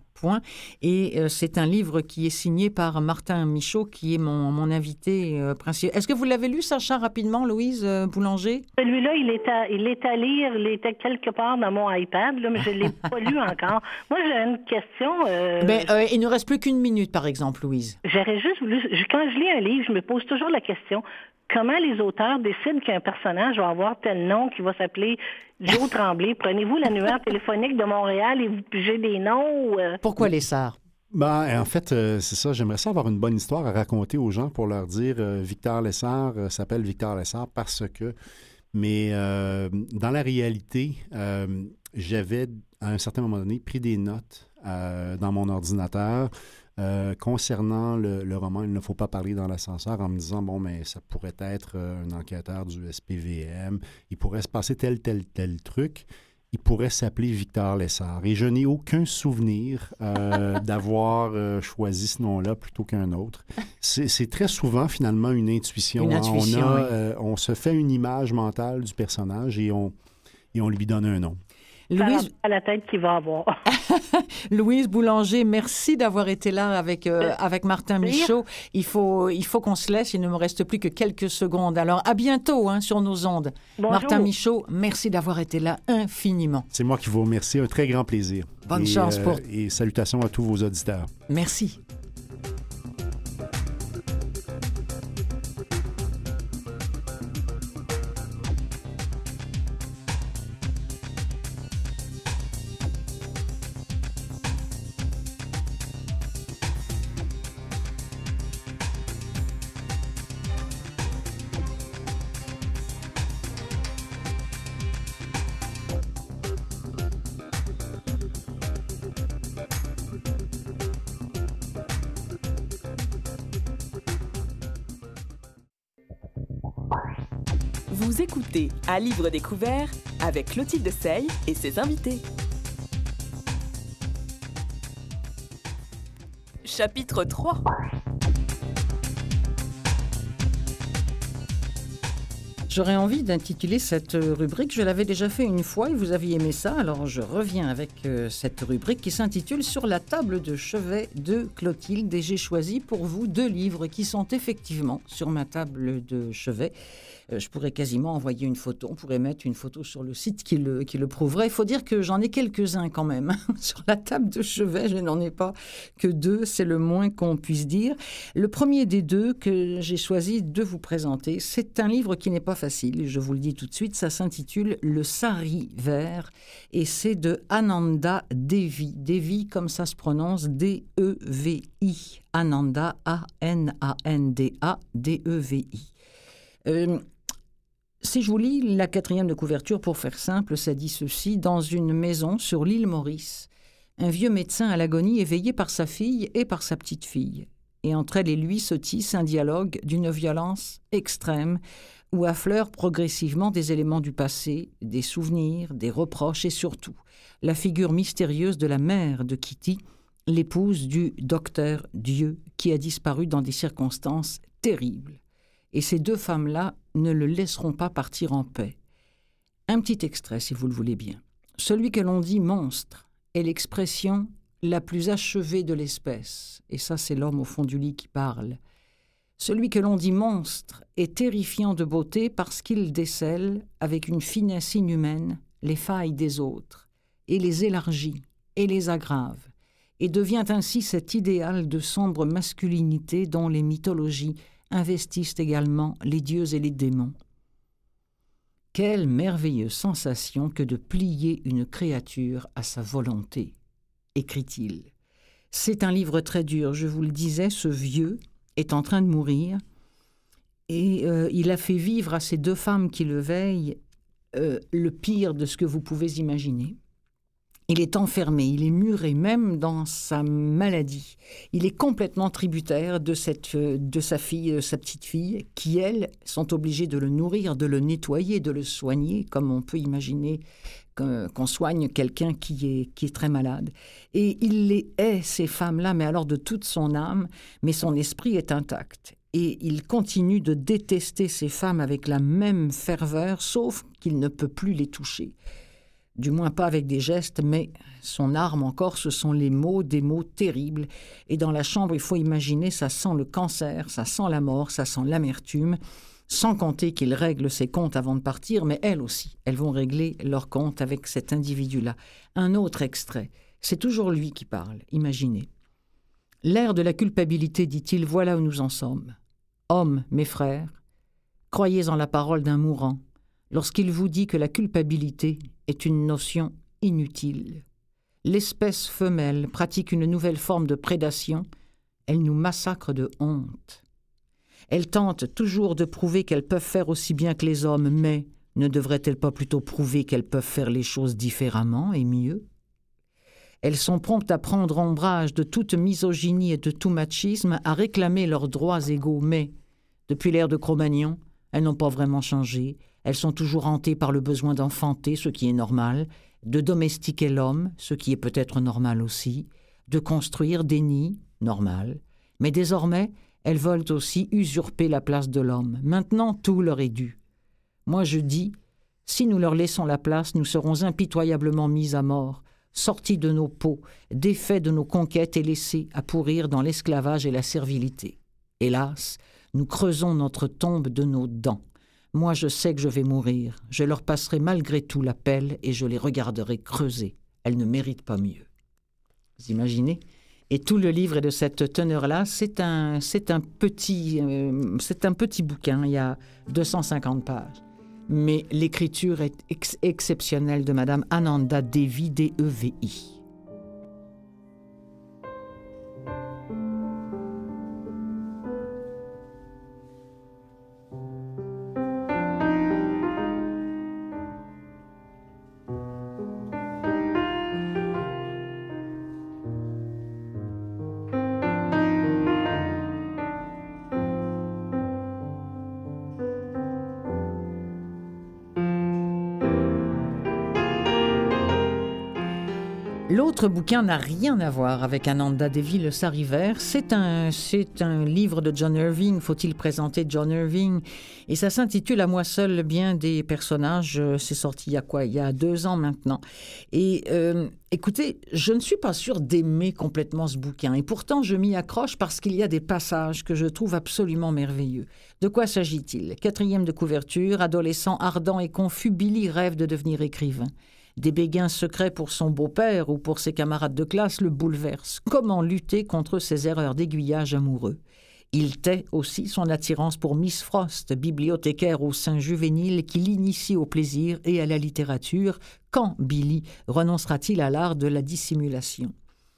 Et euh, c'est un livre qui est signé par Martin Michaud, qui est mon, mon invité euh, principal. Est-ce que vous l'avez lu, Sacha, rapidement, Louise euh, Boulanger? Celui-là, il est, à, il est à lire, il était quelque part dans mon iPad, là, mais je ne l'ai pas lu encore. Moi, j'ai une question. Euh, Ben, euh, il ne reste plus qu'une minute, par exemple, Louise. J'aurais juste voulu... je- Quand je lis un livre, je me pose toujours la question, comment les auteurs décident qu'un personnage va avoir tel nom qui va s'appeler Joe Tremblay? Prenez-vous l'annuaire téléphonique de Montréal et vous pigez des noms? Ou, euh... Pourquoi les Sards? Ben, en fait, euh, c'est ça. J'aimerais ça avoir une bonne histoire à raconter aux gens pour leur dire euh, Victor Lessard euh, s'appelle Victor Lessard parce que... Mais euh, dans la réalité, euh, j'avais, à un certain moment donné, pris des notes euh, dans mon ordinateur euh, concernant le, le roman « Il ne faut pas parler dans l'ascenseur » en me disant, bon, mais ça pourrait être euh, un enquêteur du S P V M, il pourrait se passer tel, tel, tel truc. Il pourrait s'appeler Victor Lessard. Et je n'ai aucun souvenir euh, d'avoir euh, choisi ce nom-là plutôt qu'un autre. C'est, c'est très souvent, finalement, une intuition. Une hein. intuition, on, a, oui. euh, on se fait une image mentale du personnage et on, et on lui donne un nom. Louise, à la tête qu'il va avoir. Louise Boulanger, merci d'avoir été là avec, euh, avec Martin Michaud. Il faut, il faut qu'on se laisse, il ne me reste plus que quelques secondes. Alors, à bientôt hein, sur nos ondes. Bonjour. Martin Michaud, merci d'avoir été là infiniment. C'est moi qui vous remercie. Un très grand plaisir. Bonne et, chance euh, pour... Et salutations à tous vos auditeurs. Merci. Vous écoutez À livre découvert avec Clotilde Sey et ses invités. Chapitre trois. J'aurais envie d'intituler cette rubrique, je l'avais déjà fait une fois et vous aviez aimé ça, alors je reviens avec euh, cette rubrique qui s'intitule « Sur la table de chevet de Clotilde » et j'ai choisi pour vous deux livres qui sont effectivement sur ma table de chevet. Euh, je pourrais quasiment envoyer une photo, on pourrait mettre une photo sur le site qui le, qui le prouverait. Il faut dire que j'en ai quelques-uns quand même. Sur la table de chevet, je n'en ai pas que deux, c'est le moins qu'on puisse dire. Le premier des deux que j'ai choisi de vous présenter, c'est un livre qui n'est pas facile, je vous le dis tout de suite, ça s'intitule « Le Sari vert » et c'est de Ananda Devi. Devi, comme ça se prononce, D E V I. Ananda, A N A N D A, D E V I. Euh, si je vous lis la quatrième de couverture, pour faire simple, ça dit ceci. Dans une maison sur l'île Maurice, un vieux médecin à l'agonie est veillé par sa fille et par sa petite-fille. Et entre elle et lui se tisse un dialogue d'une violence extrême où affleurent progressivement des éléments du passé, des souvenirs, des reproches et surtout la figure mystérieuse de la mère de Kitty, l'épouse du docteur Dieu, qui a disparu dans des circonstances terribles. Et ces deux femmes-là ne le laisseront pas partir en paix. Un petit extrait, si vous le voulez bien. Celui que l'on dit monstre est l'expression la plus achevée de l'espèce. Et ça, c'est l'homme au fond du lit qui parle. Celui que l'on dit monstre est terrifiant de beauté parce qu'il décèle, avec une finesse inhumaine, les failles des autres, et les élargit, et les aggrave, et devient ainsi cet idéal de sombre masculinité dont les mythologies investissent également les dieux et les démons. Quelle merveilleuse sensation que de plier une créature à sa volonté, écrit-il. C'est un livre très dur, je vous le disais, ce vieux est en train de mourir, et euh, il a fait vivre à ces deux femmes qui le veillent euh, le pire de ce que vous pouvez imaginer. Il est enfermé, il est muré, même dans sa maladie. Il est complètement tributaire de, cette, de sa fille, de sa petite fille, qui, elles, sont obligées de le nourrir, de le nettoyer, de le soigner, comme on peut imaginer qu'on soigne quelqu'un qui est, qui est très malade. Et il les hait, ces femmes-là, mais alors de toute son âme, mais son esprit est intact. Et il continue de détester ces femmes avec la même ferveur, sauf qu'il ne peut plus les toucher. Du moins pas avec des gestes, mais son arme encore, ce sont les mots, des mots terribles. Et dans la chambre, il faut imaginer, ça sent le cancer, ça sent la mort, ça sent l'amertume, sans compter qu'il règle ses comptes avant de partir, mais elles aussi, elles vont régler leurs comptes avec cet individu-là. Un autre extrait, c'est toujours lui qui parle, imaginez. « L'air de la culpabilité, dit-il, voilà où nous en sommes. Hommes, mes frères, croyez en la parole d'un mourant, lorsqu'il vous dit que la culpabilité est une notion inutile. L'espèce femelle pratique une nouvelle forme de prédation, elle nous massacre de honte. Elles tentent toujours de prouver qu'elles peuvent faire aussi bien que les hommes, mais ne devraient-elles pas plutôt prouver qu'elles peuvent faire les choses différemment et mieux? Elles sont promptes à prendre ombrage de toute misogynie et de tout machisme, à réclamer leurs droits égaux, mais, depuis l'ère de Cro-Magnon, elles n'ont pas vraiment changé. Elles sont toujours hantées par le besoin d'enfanter, ce qui est normal, de domestiquer l'homme, ce qui est peut-être normal aussi, de construire des nids, normal. Mais désormais, elles veulent aussi usurper la place de l'homme. Maintenant, tout leur est dû. Moi, je dis, si nous leur laissons la place, nous serons impitoyablement mis à mort, sortis de nos peaux, défaits de nos conquêtes et laissés à pourrir dans l'esclavage et la servilité. Hélas, nous creusons notre tombe de nos dents. Moi, je sais que je vais mourir. Je leur passerai malgré tout la pelle et je les regarderai creuser. Elles ne méritent pas mieux. » Vous imaginez ? Et tout le livre est de cette teneur-là. C'est un, c'est un petit, euh, c'est un petit bouquin. Il y a deux cent cinquante pages. Mais l'écriture est ex- exceptionnelle de Madame Ananda Devi, D E V I. L'autre bouquin n'a rien à voir avec Ananda Devi, Le Sariver. C'est un, c'est un livre de John Irving. Faut-il présenter John Irving? Et ça s'intitule « À moi seul bien des personnages ». C'est sorti il y a quoi? Il y a deux ans maintenant. Et euh, écoutez, je ne suis pas sûre d'aimer complètement ce bouquin. Et pourtant, je m'y accroche parce qu'il y a des passages que je trouve absolument merveilleux. De quoi s'agit-il? Quatrième de couverture, adolescent ardent et confus, Billy rêve de devenir écrivain. Des béguins secrets pour son beau-père ou pour ses camarades de classe le bouleversent. Comment lutter contre ces erreurs d'aiguillage amoureux? Il tait aussi son attirance pour Miss Frost, bibliothécaire au sein juvénile qui l'initie au plaisir et à la littérature. Quand Billy renoncera-t-il à l'art de la dissimulation?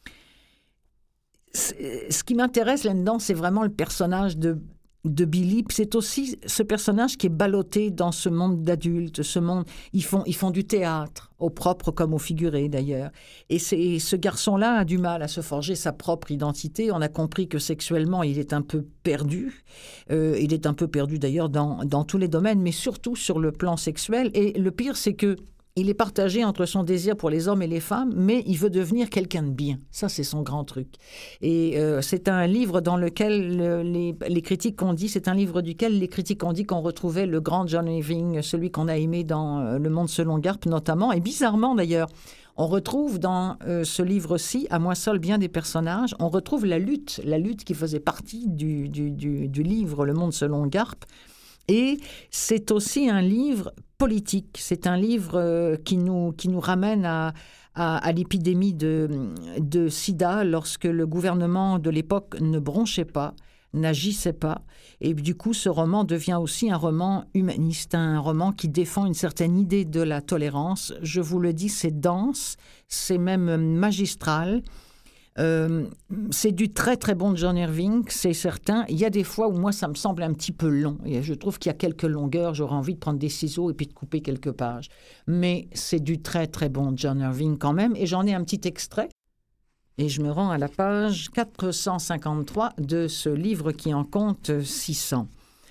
Ce qui m'intéresse là-dedans, c'est vraiment le personnage de... de Billy, puis c'est aussi ce personnage qui est ballotté dans ce monde d'adultes, ce monde, ils font, ils font du théâtre, au propre comme au figuré d'ailleurs. Et c'est, ce garçon-là a du mal à se forger sa propre identité. On a compris que sexuellement, il est un peu perdu. Euh, il est un peu perdu d'ailleurs dans, dans tous les domaines, mais surtout sur le plan sexuel. Et le pire, c'est que Il est partagé entre son désir pour les hommes et les femmes, mais il veut devenir quelqu'un de bien. Ça, c'est son grand truc. Et euh, c'est un livre dans lequel le, les, les critiques ont dit, c'est un livre duquel les critiques ont dit qu'on retrouvait le grand John Irving, celui qu'on a aimé dans euh, Le Monde selon Garp notamment, et bizarrement d'ailleurs. On retrouve dans euh, ce livre-ci, à moi seul bien des personnages, on retrouve la lutte, la lutte qui faisait partie du, du, du, du livre Le Monde selon Garp. Et c'est aussi un livre politique. C'est un livre euh, qui, nous, qui nous ramène à, à, à l'épidémie de, de sida lorsque le gouvernement de l'époque ne bronchait pas, n'agissait pas. Et du coup, ce roman devient aussi un roman humaniste, un roman qui défend une certaine idée de la tolérance. Je vous le dis, c'est dense, c'est même magistral. Euh, c'est du très très bon John Irving, c'est certain. Il y a des fois où moi ça me semble un petit peu long et je trouve qu'il y a quelques longueurs, j'aurais envie de prendre des ciseaux et puis de couper quelques pages, mais c'est du très très bon John Irving quand même. Et j'en ai un petit extrait et je me rends à la page quatre cent cinquante-trois de ce livre qui en compte six cents.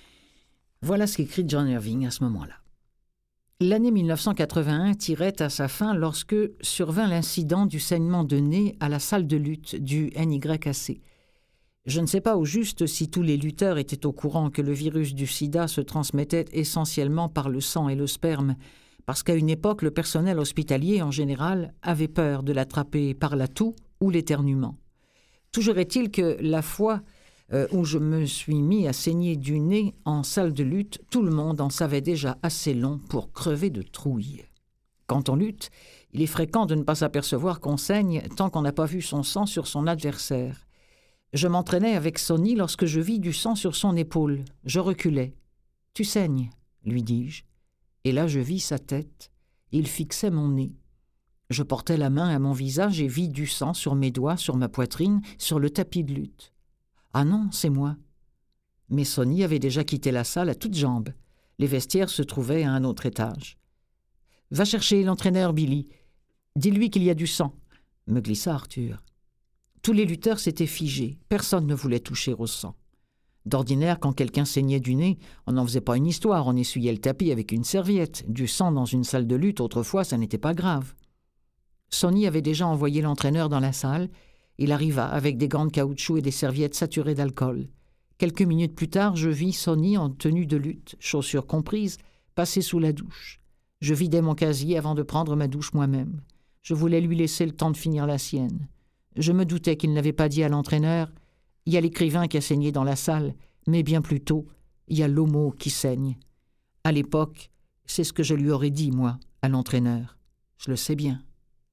Voilà ce qu'écrit John Irving à ce moment-là. L'année mille neuf cent quatre-vingt-un tirait à sa fin lorsque survint l'incident du saignement de nez à la salle de lutte du N Y A C. Je ne sais pas au juste si tous les lutteurs étaient au courant que le virus du sida se transmettait essentiellement par le sang et le sperme, parce qu'à une époque, le personnel hospitalier, en général, avait peur de l'attraper par la toux ou l'éternuement. Toujours est-il que la fois Euh, où je me suis mis à saigner du nez en salle de lutte, tout le monde en savait déjà assez long pour crever de trouille. Quand on lutte, il est fréquent de ne pas s'apercevoir qu'on saigne tant qu'on n'a pas vu son sang sur son adversaire. Je m'entraînais avec Sonny lorsque je vis du sang sur son épaule. Je reculais. « Tu saignes ?» lui dis-je. Et là, je vis sa tête. Il fixait mon nez. Je portais la main à mon visage et vis du sang sur mes doigts, sur ma poitrine, sur le tapis de lutte. Ah non, c'est moi. Mais Sonny avait déjà quitté la salle à toutes jambes. Les vestiaires se trouvaient à un autre étage. « Va chercher l'entraîneur, Billy. Dis-lui qu'il y a du sang, » me glissa Arthur. Tous les lutteurs s'étaient figés. Personne ne voulait toucher au sang. D'ordinaire, quand quelqu'un saignait du nez, on n'en faisait pas une histoire, on essuyait le tapis avec une serviette. Du sang dans une salle de lutte, autrefois, ça n'était pas grave. Sonny avait déjà envoyé l'entraîneur dans la salle. Il arriva avec des gants de caoutchouc et des serviettes saturées d'alcool. Quelques minutes plus tard, je vis Sonny en tenue de lutte, chaussures comprises, passer sous la douche. Je vidai mon casier avant de prendre ma douche moi-même. Je voulais lui laisser le temps de finir la sienne. Je me doutais qu'il n'avait pas dit à l'entraîneur « Il y a l'écrivain qui a saigné dans la salle, mais bien plus tôt, il y a l'homo qui saigne. » À l'époque, c'est ce que je lui aurais dit, moi, à l'entraîneur. Je le sais bien.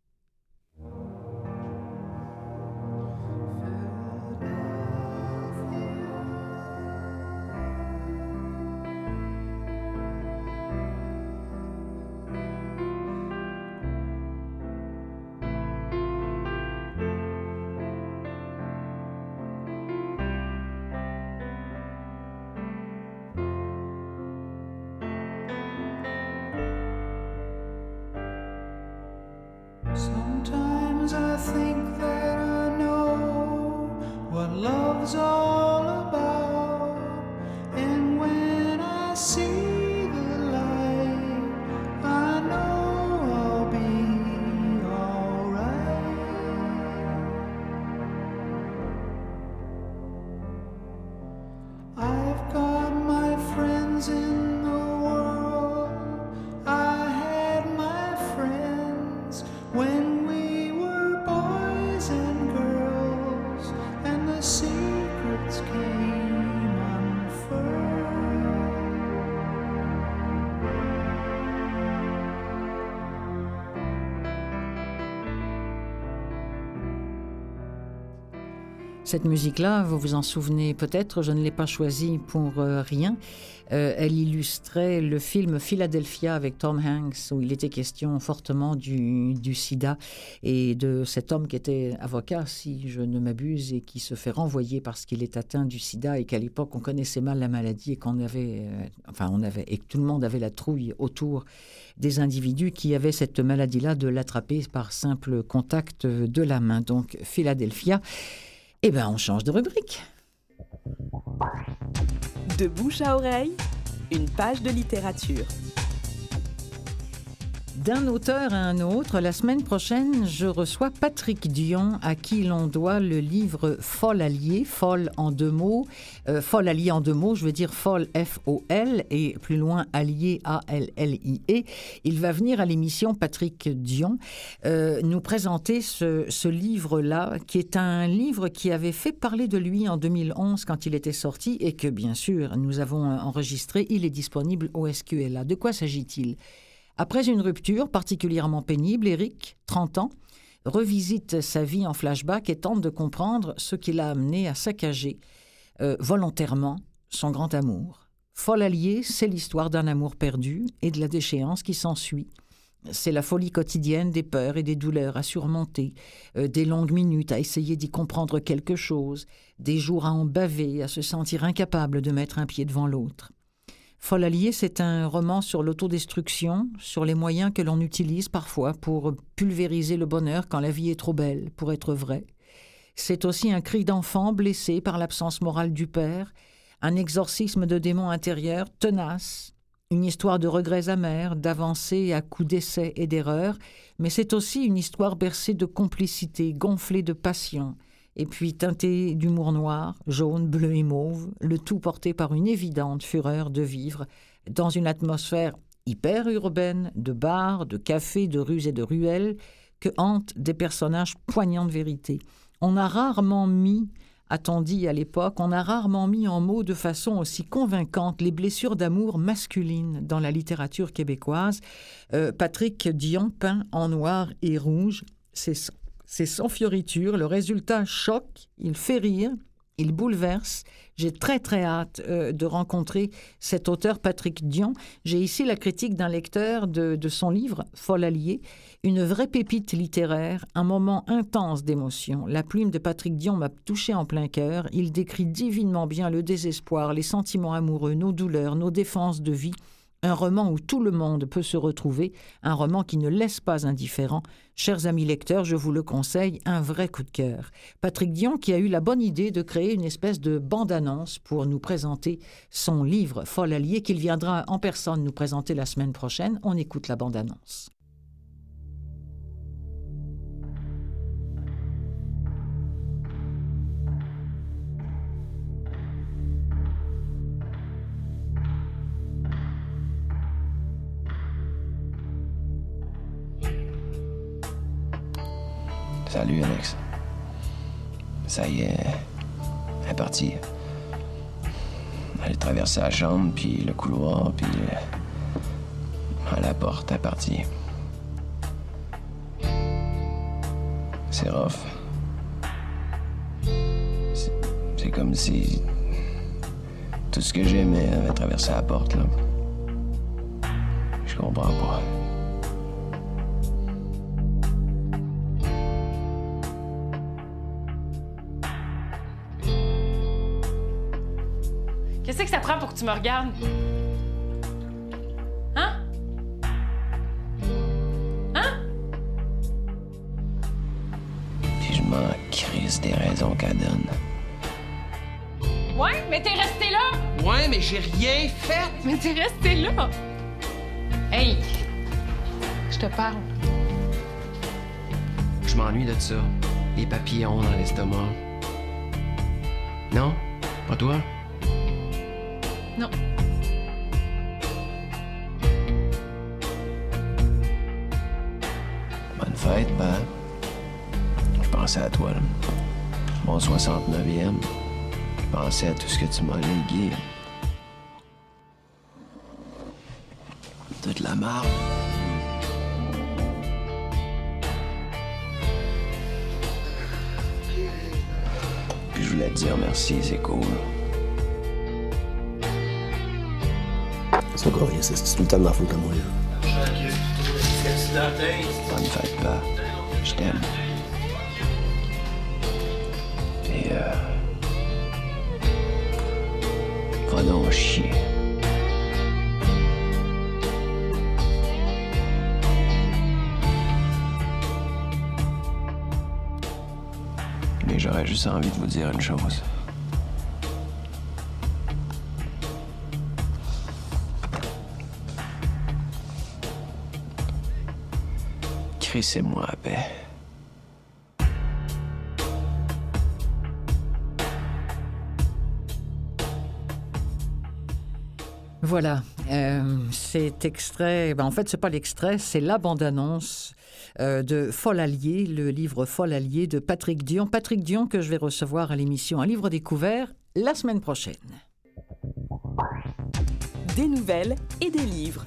Sometimes I think that I know what love's all about, and when I see the light, I know I'll be alright. I've got my friends in the world, I had my friends when we were boys and girls, and the secrets came unfurled. Cette musique-là, vous vous en souvenez peut-être, je ne l'ai pas choisie pour euh, rien. Euh, elle illustrait le film Philadelphia avec Tom Hanks, où il était question fortement du, du sida et de cet homme qui était avocat, si je ne m'abuse, et qui se fait renvoyer parce qu'il est atteint du sida et qu'à l'époque, on connaissait mal la maladie et qu'on avait, euh, enfin, on avait, et que tout le monde avait la trouille autour des individus qui avaient cette maladie-là de l'attraper par simple contact de la main. Donc, Philadelphia. Eh bien, on change de rubrique. De bouche à oreille, une page de littérature. D'un auteur à un autre, la semaine prochaine, je reçois Patrick Dion, à qui l'on doit le livre Folle Alliée, Folle en deux mots, euh, Folle Alliée en deux mots, je veux dire Folle F O L et plus loin Alliée A L L I E. Il va venir à l'émission Patrick Dion euh, nous présenter ce, ce livre-là, qui est un livre qui avait fait parler de lui en deux mille onze quand il était sorti et que, bien sûr, nous avons enregistré. Il est disponible au S Q L A. De quoi s'agit-il ? Après une rupture particulièrement pénible, Éric, trente ans, revisite sa vie en flashback et tente de comprendre ce qui l'a amené à saccager euh, volontairement son grand amour. Folle Alliée, c'est l'histoire d'un amour perdu et de la déchéance qui s'ensuit. C'est la folie quotidienne des peurs et des douleurs à surmonter, euh, des longues minutes à essayer d'y comprendre quelque chose, des jours à en baver, à se sentir incapable de mettre un pied devant l'autre. Folle Alliée, c'est un roman sur l'autodestruction, sur les moyens que l'on utilise parfois pour pulvériser le bonheur quand la vie est trop belle pour être vraie. C'est aussi un cri d'enfant blessé par l'absence morale du père, un exorcisme de démons intérieurs tenace, une histoire de regrets amers, d'avancées à coups d'essais et d'erreurs, mais c'est aussi une histoire bercée de complicité, gonflée de passion, et puis teinté d'humour noir, jaune, bleu et mauve, le tout porté par une évidente fureur de vivre dans une atmosphère hyper urbaine, de bars, de cafés, de rues et de ruelles, que hantent des personnages poignants de vérité. On a rarement mis, a-t-on dit à l'époque, on a rarement mis en mots de façon aussi convaincante les blessures d'amour masculines dans la littérature québécoise. Euh, Patrick Dion peint en noir et rouge, c'est ça. C'est sans fioriture, le résultat choque, il fait rire, il bouleverse. J'ai très très hâte euh, de rencontrer cet auteur Patrick Dion. J'ai ici la critique d'un lecteur de, de son livre « Folle Alliée », une vraie pépite littéraire, un moment intense d'émotion. La plume de Patrick Dion m'a touché en plein cœur. Il décrit divinement bien le désespoir, les sentiments amoureux, nos douleurs, nos défenses de vie. Un roman où tout le monde peut se retrouver, un roman qui ne laisse pas indifférent. Chers amis lecteurs, je vous le conseille, un vrai coup de cœur. Patrick Dion qui a eu la bonne idée de créer une espèce de bande-annonce pour nous présenter son livre Folle Alliée qu'il viendra en personne nous présenter la semaine prochaine. On écoute la bande-annonce. Salut, Alex. Ça y est, elle est partie. Elle est traversée la chambre, puis le couloir, puis à la porte, elle est partie. C'est rough. C'est, c'est comme si tout ce que j'aimais avait traversé la porte, là. Je comprends pas. Qu'est-ce que ça prend pour que tu me regardes? Hein? Hein? Puis je m'en crisse des raisons qu'elle donne. Ouais, mais t'es resté là! Ouais, mais j'ai rien fait! Mais t'es resté là! Hey! Je te parle. Je m'ennuie de ça. Les papillons dans l'estomac. Non? Pas toi? Non. Bonne fête, ben. Je pensais à toi, là. Mon soixante-neuvième. Je pensais à tout ce que tu m'as légué. Toute la marde. Puis je voulais te dire merci, c'est cool. C'est encore rien, c'est tout le temps de ma faute à moi. Bonne fête, pa. Je t'aime. Et euh... va donc chier. Mais j'aurais juste envie de vous dire une chose. Crissez-moi à paix. Voilà, euh, cet extrait, ben en fait, c'est pas l'extrait, c'est la bande-annonce euh, de Folle Alliée, le livre Folle Alliée de Patrick Dion. Patrick Dion que je vais recevoir à l'émission Un livre découvert la semaine prochaine. Des nouvelles et des livres.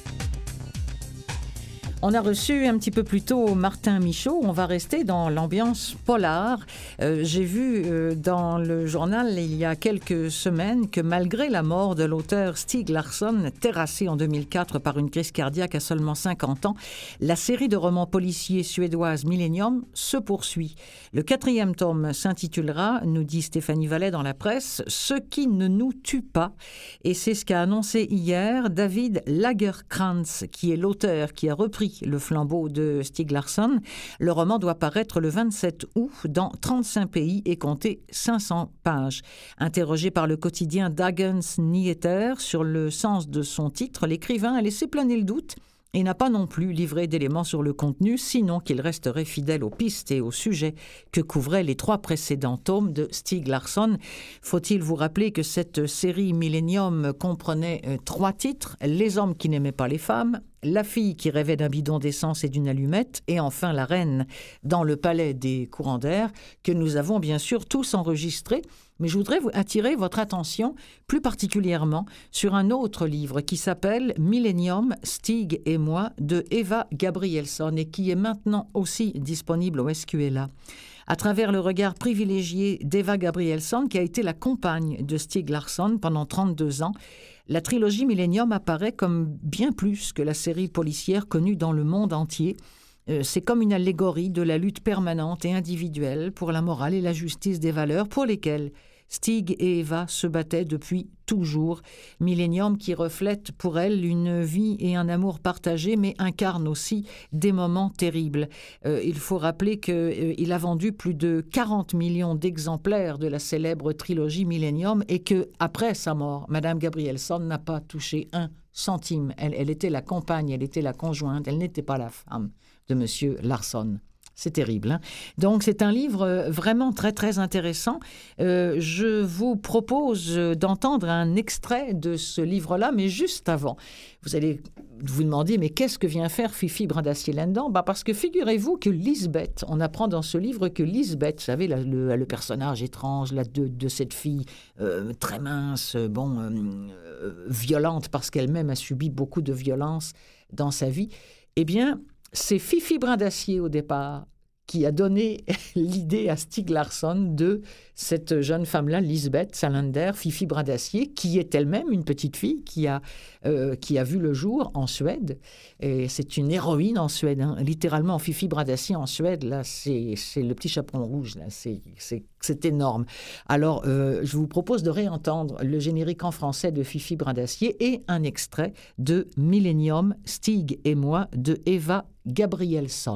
On a reçu un petit peu plus tôt Martin Michaud. On va rester dans l'ambiance polar. Euh, j'ai vu euh, dans le journal il y a quelques semaines que malgré la mort de l'auteur Stieg Larsson, terrassé en deux mille quatre par une crise cardiaque à seulement cinquante ans, la série de romans policiers suédoise Millennium se poursuit. Le quatrième tome s'intitulera, nous dit Stéphanie Vallet dans la presse, « Ce qui ne nous tue pas ». Et c'est ce qu'a annoncé hier David Lagercrantz, qui est l'auteur qui a repris le flambeau de Stieg Larsson. Le roman doit paraître le vingt-sept août dans trente-cinq pays et compter cinq cents pages. Interrogé par le quotidien Dagens Nyheter sur le sens de son titre, l'écrivain a laissé planer le doute et n'a pas non plus livré d'éléments sur le contenu, sinon qu'il resterait fidèle aux pistes et aux sujets que couvraient les trois précédents tomes de Stieg Larsson. Faut-il vous rappeler que cette série Millennium comprenait euh, trois titres, Les hommes qui n'aimaient pas les femmes, La fille qui rêvait d'un bidon d'essence et d'une allumette, et enfin La reine dans le palais des courants d'air, que nous avons bien sûr tous enregistrés. Mais je voudrais vous attirer votre attention plus particulièrement sur un autre livre qui s'appelle Millennium, Stieg et moi de Eva Gabrielsson et qui est maintenant aussi disponible au S Q L A. À travers le regard privilégié d'Eva Gabrielsson, qui a été la compagne de Stieg Larsson pendant trente-deux ans, la trilogie Millennium apparaît comme bien plus que la série policière connue dans le monde entier. Euh, c'est comme une allégorie de la lutte permanente et individuelle pour la morale et la justice des valeurs pour lesquelles Stieg et Eva se battaient depuis toujours. Millennium qui reflète pour elle une vie et un amour partagés, mais incarne aussi des moments terribles. Euh, il faut rappeler qu'il euh, a vendu plus de quarante millions d'exemplaires de la célèbre trilogie Millennium et que après sa mort, Madame Gabrielsson n'a pas touché un centime. Elle, elle était la compagne, elle était la conjointe, elle n'était pas la femme de Monsieur Larsson. C'est terrible, hein? Donc, c'est un livre vraiment très, très intéressant. Euh, je vous propose d'entendre un extrait de ce livre-là, mais juste avant. Vous allez vous demander, mais qu'est-ce que vient faire Fifi Brindacier là-dedans? Bah parce que figurez-vous que Lisbeth, on apprend dans ce livre que Lisbeth, vous savez, la, le, le personnage étrange là, de, de cette fille euh, très mince, bon, euh, euh, violente, parce qu'elle-même a subi beaucoup de violence dans sa vie, eh bien, c'est Fifi Brindacier, au départ, qui a donné l'idée à Stieg Larsson de cette jeune femme-là, Lisbeth Salander, Fifi Brindacier, qui est elle-même une petite fille qui a, euh, qui a vu le jour en Suède. Et c'est une héroïne en Suède, hein. Littéralement, Fifi Brindacier en Suède, là, c'est, c'est le petit chaperon rouge, là, c'est, c'est, c'est énorme. Alors, euh, je vous propose de réentendre le générique en français de Fifi Brindacier et un extrait de Millennium, Stieg et moi, de Eva Gabrielsson.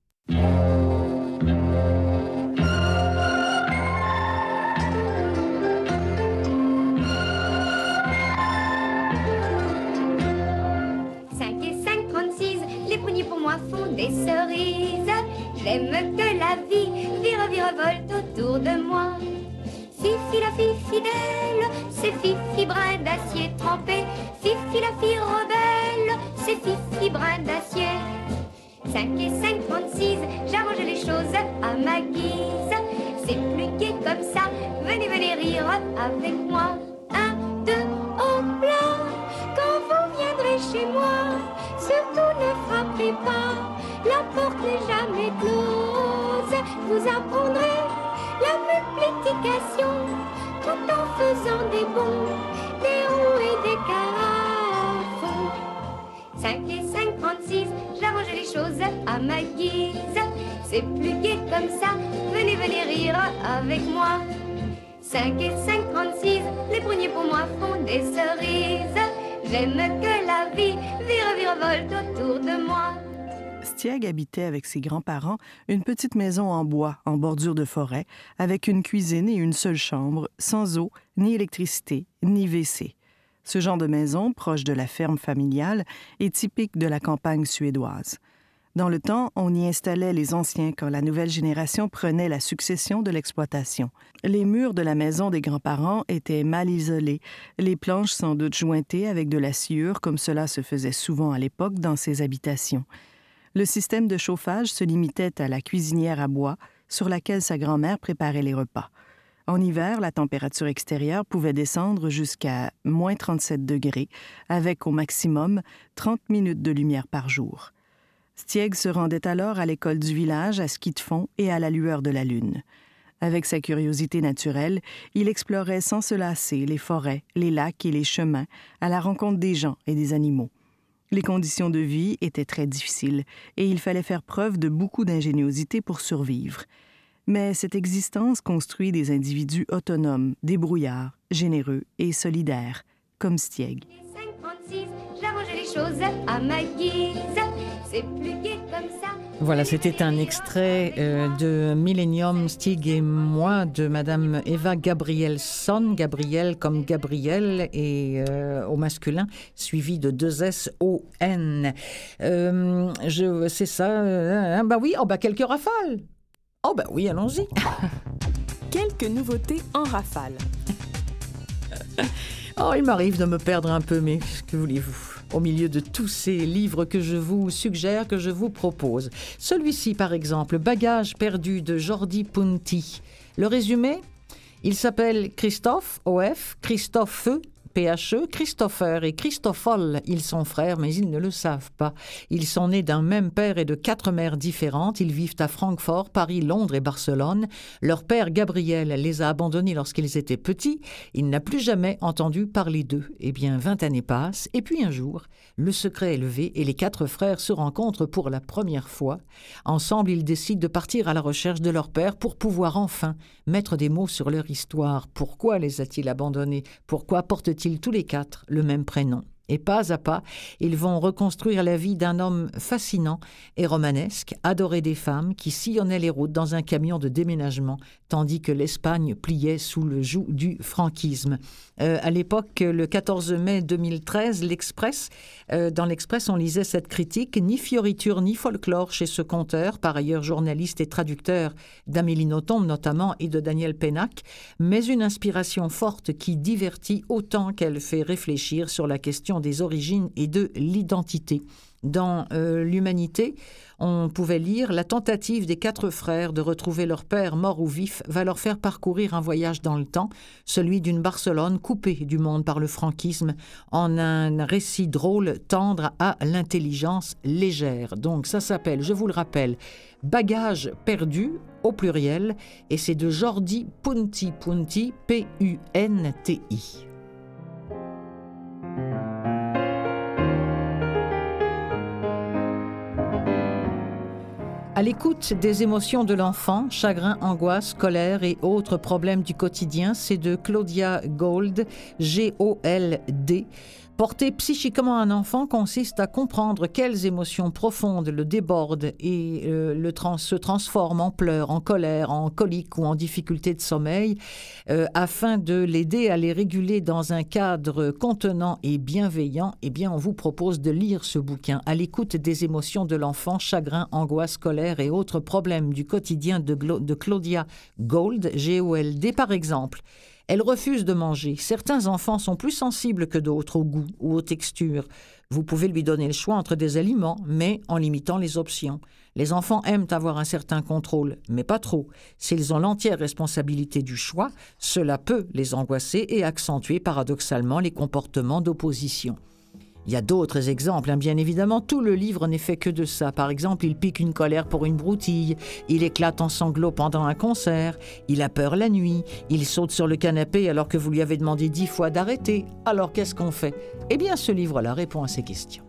cinq et cinq, trente-six, les pruniers pour moi font des cerises. J'aime que la vie vire, virevolte autour de moi. Fifi la fille fidèle, c'est Fifi Brindacier trempé. Fifi la fille rebelle, c'est Fifi Brindacier. cinq et cinq, trente-six, j'arrange les choses à ma guise. C'est plus gai comme ça, venez, venez rire avec moi. Un, deux, au plat, quand vous viendrez chez moi, surtout ne frappez pas, la porte n'est jamais close. Je vous apprendrai la multiplication, tout en faisant des bons, des roues et des carafes. cinq et cinq, trente-six, j'arrange les choses à ma guise. C'est plus gai comme ça, venez, venez rire avec moi. cinq et cinq, trente-six, les pruniers pour moi font des cerises. J'aime que la vie vire, virevolte autour de moi. Stieg habitait avec ses grands-parents une petite maison en bois, en bordure de forêt, avec une cuisine et une seule chambre, sans eau, ni électricité, ni W C. Ce genre de maison, proche de la ferme familiale, est typique de la campagne suédoise. Dans le temps, on y installait les anciens quand la nouvelle génération prenait la succession de l'exploitation. Les murs de la maison des grands-parents étaient mal isolés, les planches sans doute jointées avec de la sciure, comme cela se faisait souvent à l'époque dans ces habitations. Le système de chauffage se limitait à la cuisinière à bois sur laquelle sa grand-mère préparait les repas. En hiver, la température extérieure pouvait descendre jusqu'à moins trente-sept degrés, avec au maximum trente minutes de lumière par jour. Stieg se rendait alors à l'école du village à ski de fond et à la lueur de la lune. Avec sa curiosité naturelle, il explorait sans se lasser les forêts, les lacs et les chemins à la rencontre des gens et des animaux. Les conditions de vie étaient très difficiles et il fallait faire preuve de beaucoup d'ingéniosité pour survivre. Mais cette existence construit des individus autonomes, débrouillards, généreux et solidaires, comme Stieg. J'arrange les choses à ma guise, c'est plus gai comme ça. Voilà, c'était un extrait euh, de Millennium, Stieg et moi, de Madame Eva Gabrielsson, Gabriel comme Gabriel et euh, au masculin, suivi de deux S O N. Euh, je, c'est ça, euh, bah oui, oh bah quelques rafales. Oh bah oui, allons-y. Quelques nouveautés en rafale. Oh, il m'arrive de me perdre un peu, mais que voulez-vous ? Au milieu de tous ces livres que je vous suggère, que je vous propose. Celui-ci, par exemple, Bagages perdus de Jordi Punti. Le résumé ? Il s'appelle Christophe, O F, Christophe, P H E, Christopher et Christophol. Ils sont frères, mais ils ne le savent pas. Ils sont nés d'un même père et de quatre mères différentes. Ils vivent à Francfort, Paris, Londres et Barcelone. Leur père, Gabriel, les a abandonnés lorsqu'ils étaient petits. Il n'a plus jamais entendu parler d'eux. Eh bien, vingt années passent, et puis un jour, le secret est levé et les quatre frères se rencontrent pour la première fois. Ensemble, ils décident de partir à la recherche de leur père pour pouvoir enfin mettre des mots sur leur histoire. Pourquoi les a-t-il abandonnés ? Pourquoi portent-ils tous les quatre le même prénom ? Et pas à pas, ils vont reconstruire la vie d'un homme fascinant et romanesque, adoré des femmes, qui sillonnait les routes dans un camion de déménagement, tandis que l'Espagne pliait sous le joug du franquisme. Euh, à l'époque, le quatorze mai deux mille treize, l'Express, euh, dans l'Express, on lisait cette critique, ni fioriture ni folklore chez ce conteur, par ailleurs journaliste et traducteur d'Amélie Nothomb notamment et de Daniel Pénac, mais une inspiration forte qui divertit autant qu'elle fait réfléchir sur la question des origines et de l'identité. Dans euh, l'Humanité, on pouvait lire « La tentative des quatre frères de retrouver leur père mort ou vif va leur faire parcourir un voyage dans le temps, celui d'une Barcelone coupée du monde par le franquisme, en un récit drôle, tendre à l'intelligence légère. » Donc ça s'appelle, je vous le rappelle, « Bagages perdus » au pluriel, et c'est de Jordi Punti, Punti, P U N T I. À l'écoute des émotions de l'enfant, chagrin, angoisse, colère et autres problèmes du quotidien, c'est de Claudia Gold, G O L D. Porter psychiquement un enfant consiste à comprendre quelles émotions profondes le débordent et euh, le trans- se transforment en pleurs, en colère, en colique ou en difficulté de sommeil, euh, afin de l'aider à les réguler dans un cadre contenant et bienveillant. Eh bien, on vous propose de lire ce bouquin. À l'écoute des émotions de l'enfant, chagrin, angoisse, colère et autres problèmes du quotidien de, Glo- de Claudia Gold, G O L D, par exemple. Elle refuse de manger. Certains enfants sont plus sensibles que d'autres au goût ou aux textures. Vous pouvez lui donner le choix entre des aliments, mais en limitant les options. Les enfants aiment avoir un certain contrôle, mais pas trop. S'ils ont l'entière responsabilité du choix, cela peut les angoisser et accentuer paradoxalement les comportements d'opposition. Il y a d'autres exemples, hein, bien évidemment. Tout le livre n'est fait que de ça. Par exemple, il pique une colère pour une broutille, il éclate en sanglots pendant un concert, il a peur la nuit, il saute sur le canapé alors que vous lui avez demandé dix fois d'arrêter. Alors qu'est-ce qu'on fait ? Eh bien, ce livre-là répond à ces questions.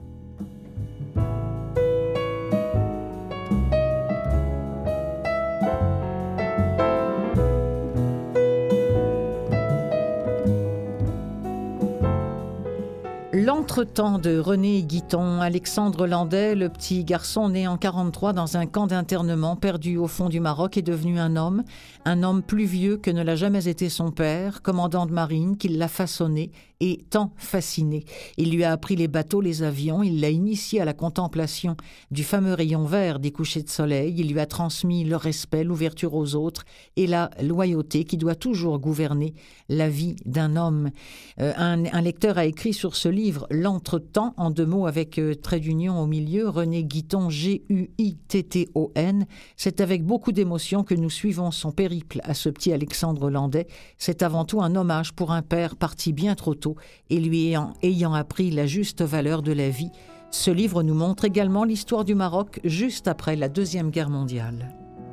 L'entretemps de René Guiton, Alexandre Landais, le petit garçon né en quarante-trois dans un camp d'internement perdu au fond du Maroc, est devenu un homme, un homme plus vieux que ne l'a jamais été son père, commandant de marine, qui l'a façonné et tant fasciné. Il lui a appris les bateaux, les avions, il l'a initié à la contemplation du fameux rayon vert des couchers de soleil, il lui a transmis le respect, l'ouverture aux autres et la loyauté qui doit toujours gouverner la vie d'un homme. Euh, un, un lecteur a écrit sur ce livre « L'entretemps », en deux mots avec euh, trait d'union au milieu, René Guiton, G U I T T O N. C'est avec beaucoup d'émotion que nous suivons son périple à ce petit Alexandre Landais. C'est avant tout un hommage pour un père parti bien trop tôt et lui ayant, ayant appris la juste valeur de la vie. Ce livre nous montre également l'histoire du Maroc juste après la Deuxième Guerre mondiale.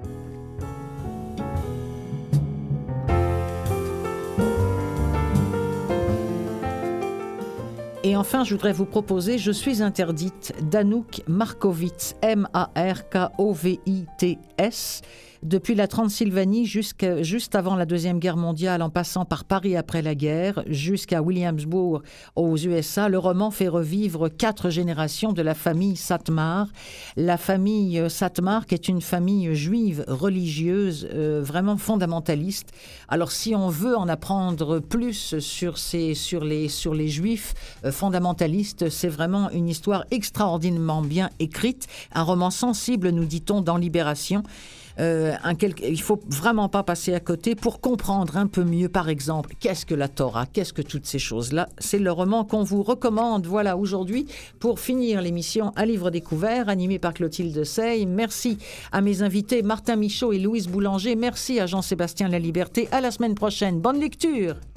Et enfin, je voudrais vous proposer « Je suis interdite » d'Anouk Markovits, M A R K O V I T S. Depuis la Transylvanie jusqu'à, juste avant la Deuxième Guerre mondiale, en passant par Paris après la guerre, jusqu'à Williamsburg aux U S A, le roman fait revivre quatre générations de la famille Satmar. La famille Satmar, qui est une famille juive religieuse, euh, vraiment fondamentaliste. Alors, si on veut en apprendre plus sur, ces, sur, les, sur les juifs euh, fondamentalistes, c'est vraiment une histoire extraordinairement bien écrite. Un roman sensible, nous dit-on, dans Libération. Euh, un quel... Il ne faut vraiment pas passer à côté pour comprendre un peu mieux, par exemple, qu'est-ce que la Torah, qu'est-ce que toutes ces choses-là. C'est le roman qu'on vous recommande, voilà, aujourd'hui, pour finir l'émission À Livre Découvert, animée par Clotilde Sey. Merci à mes invités Martin Michaud et Louise Boulanger. Merci à Jean-Sébastien Laliberté. À la semaine prochaine. Bonne lecture!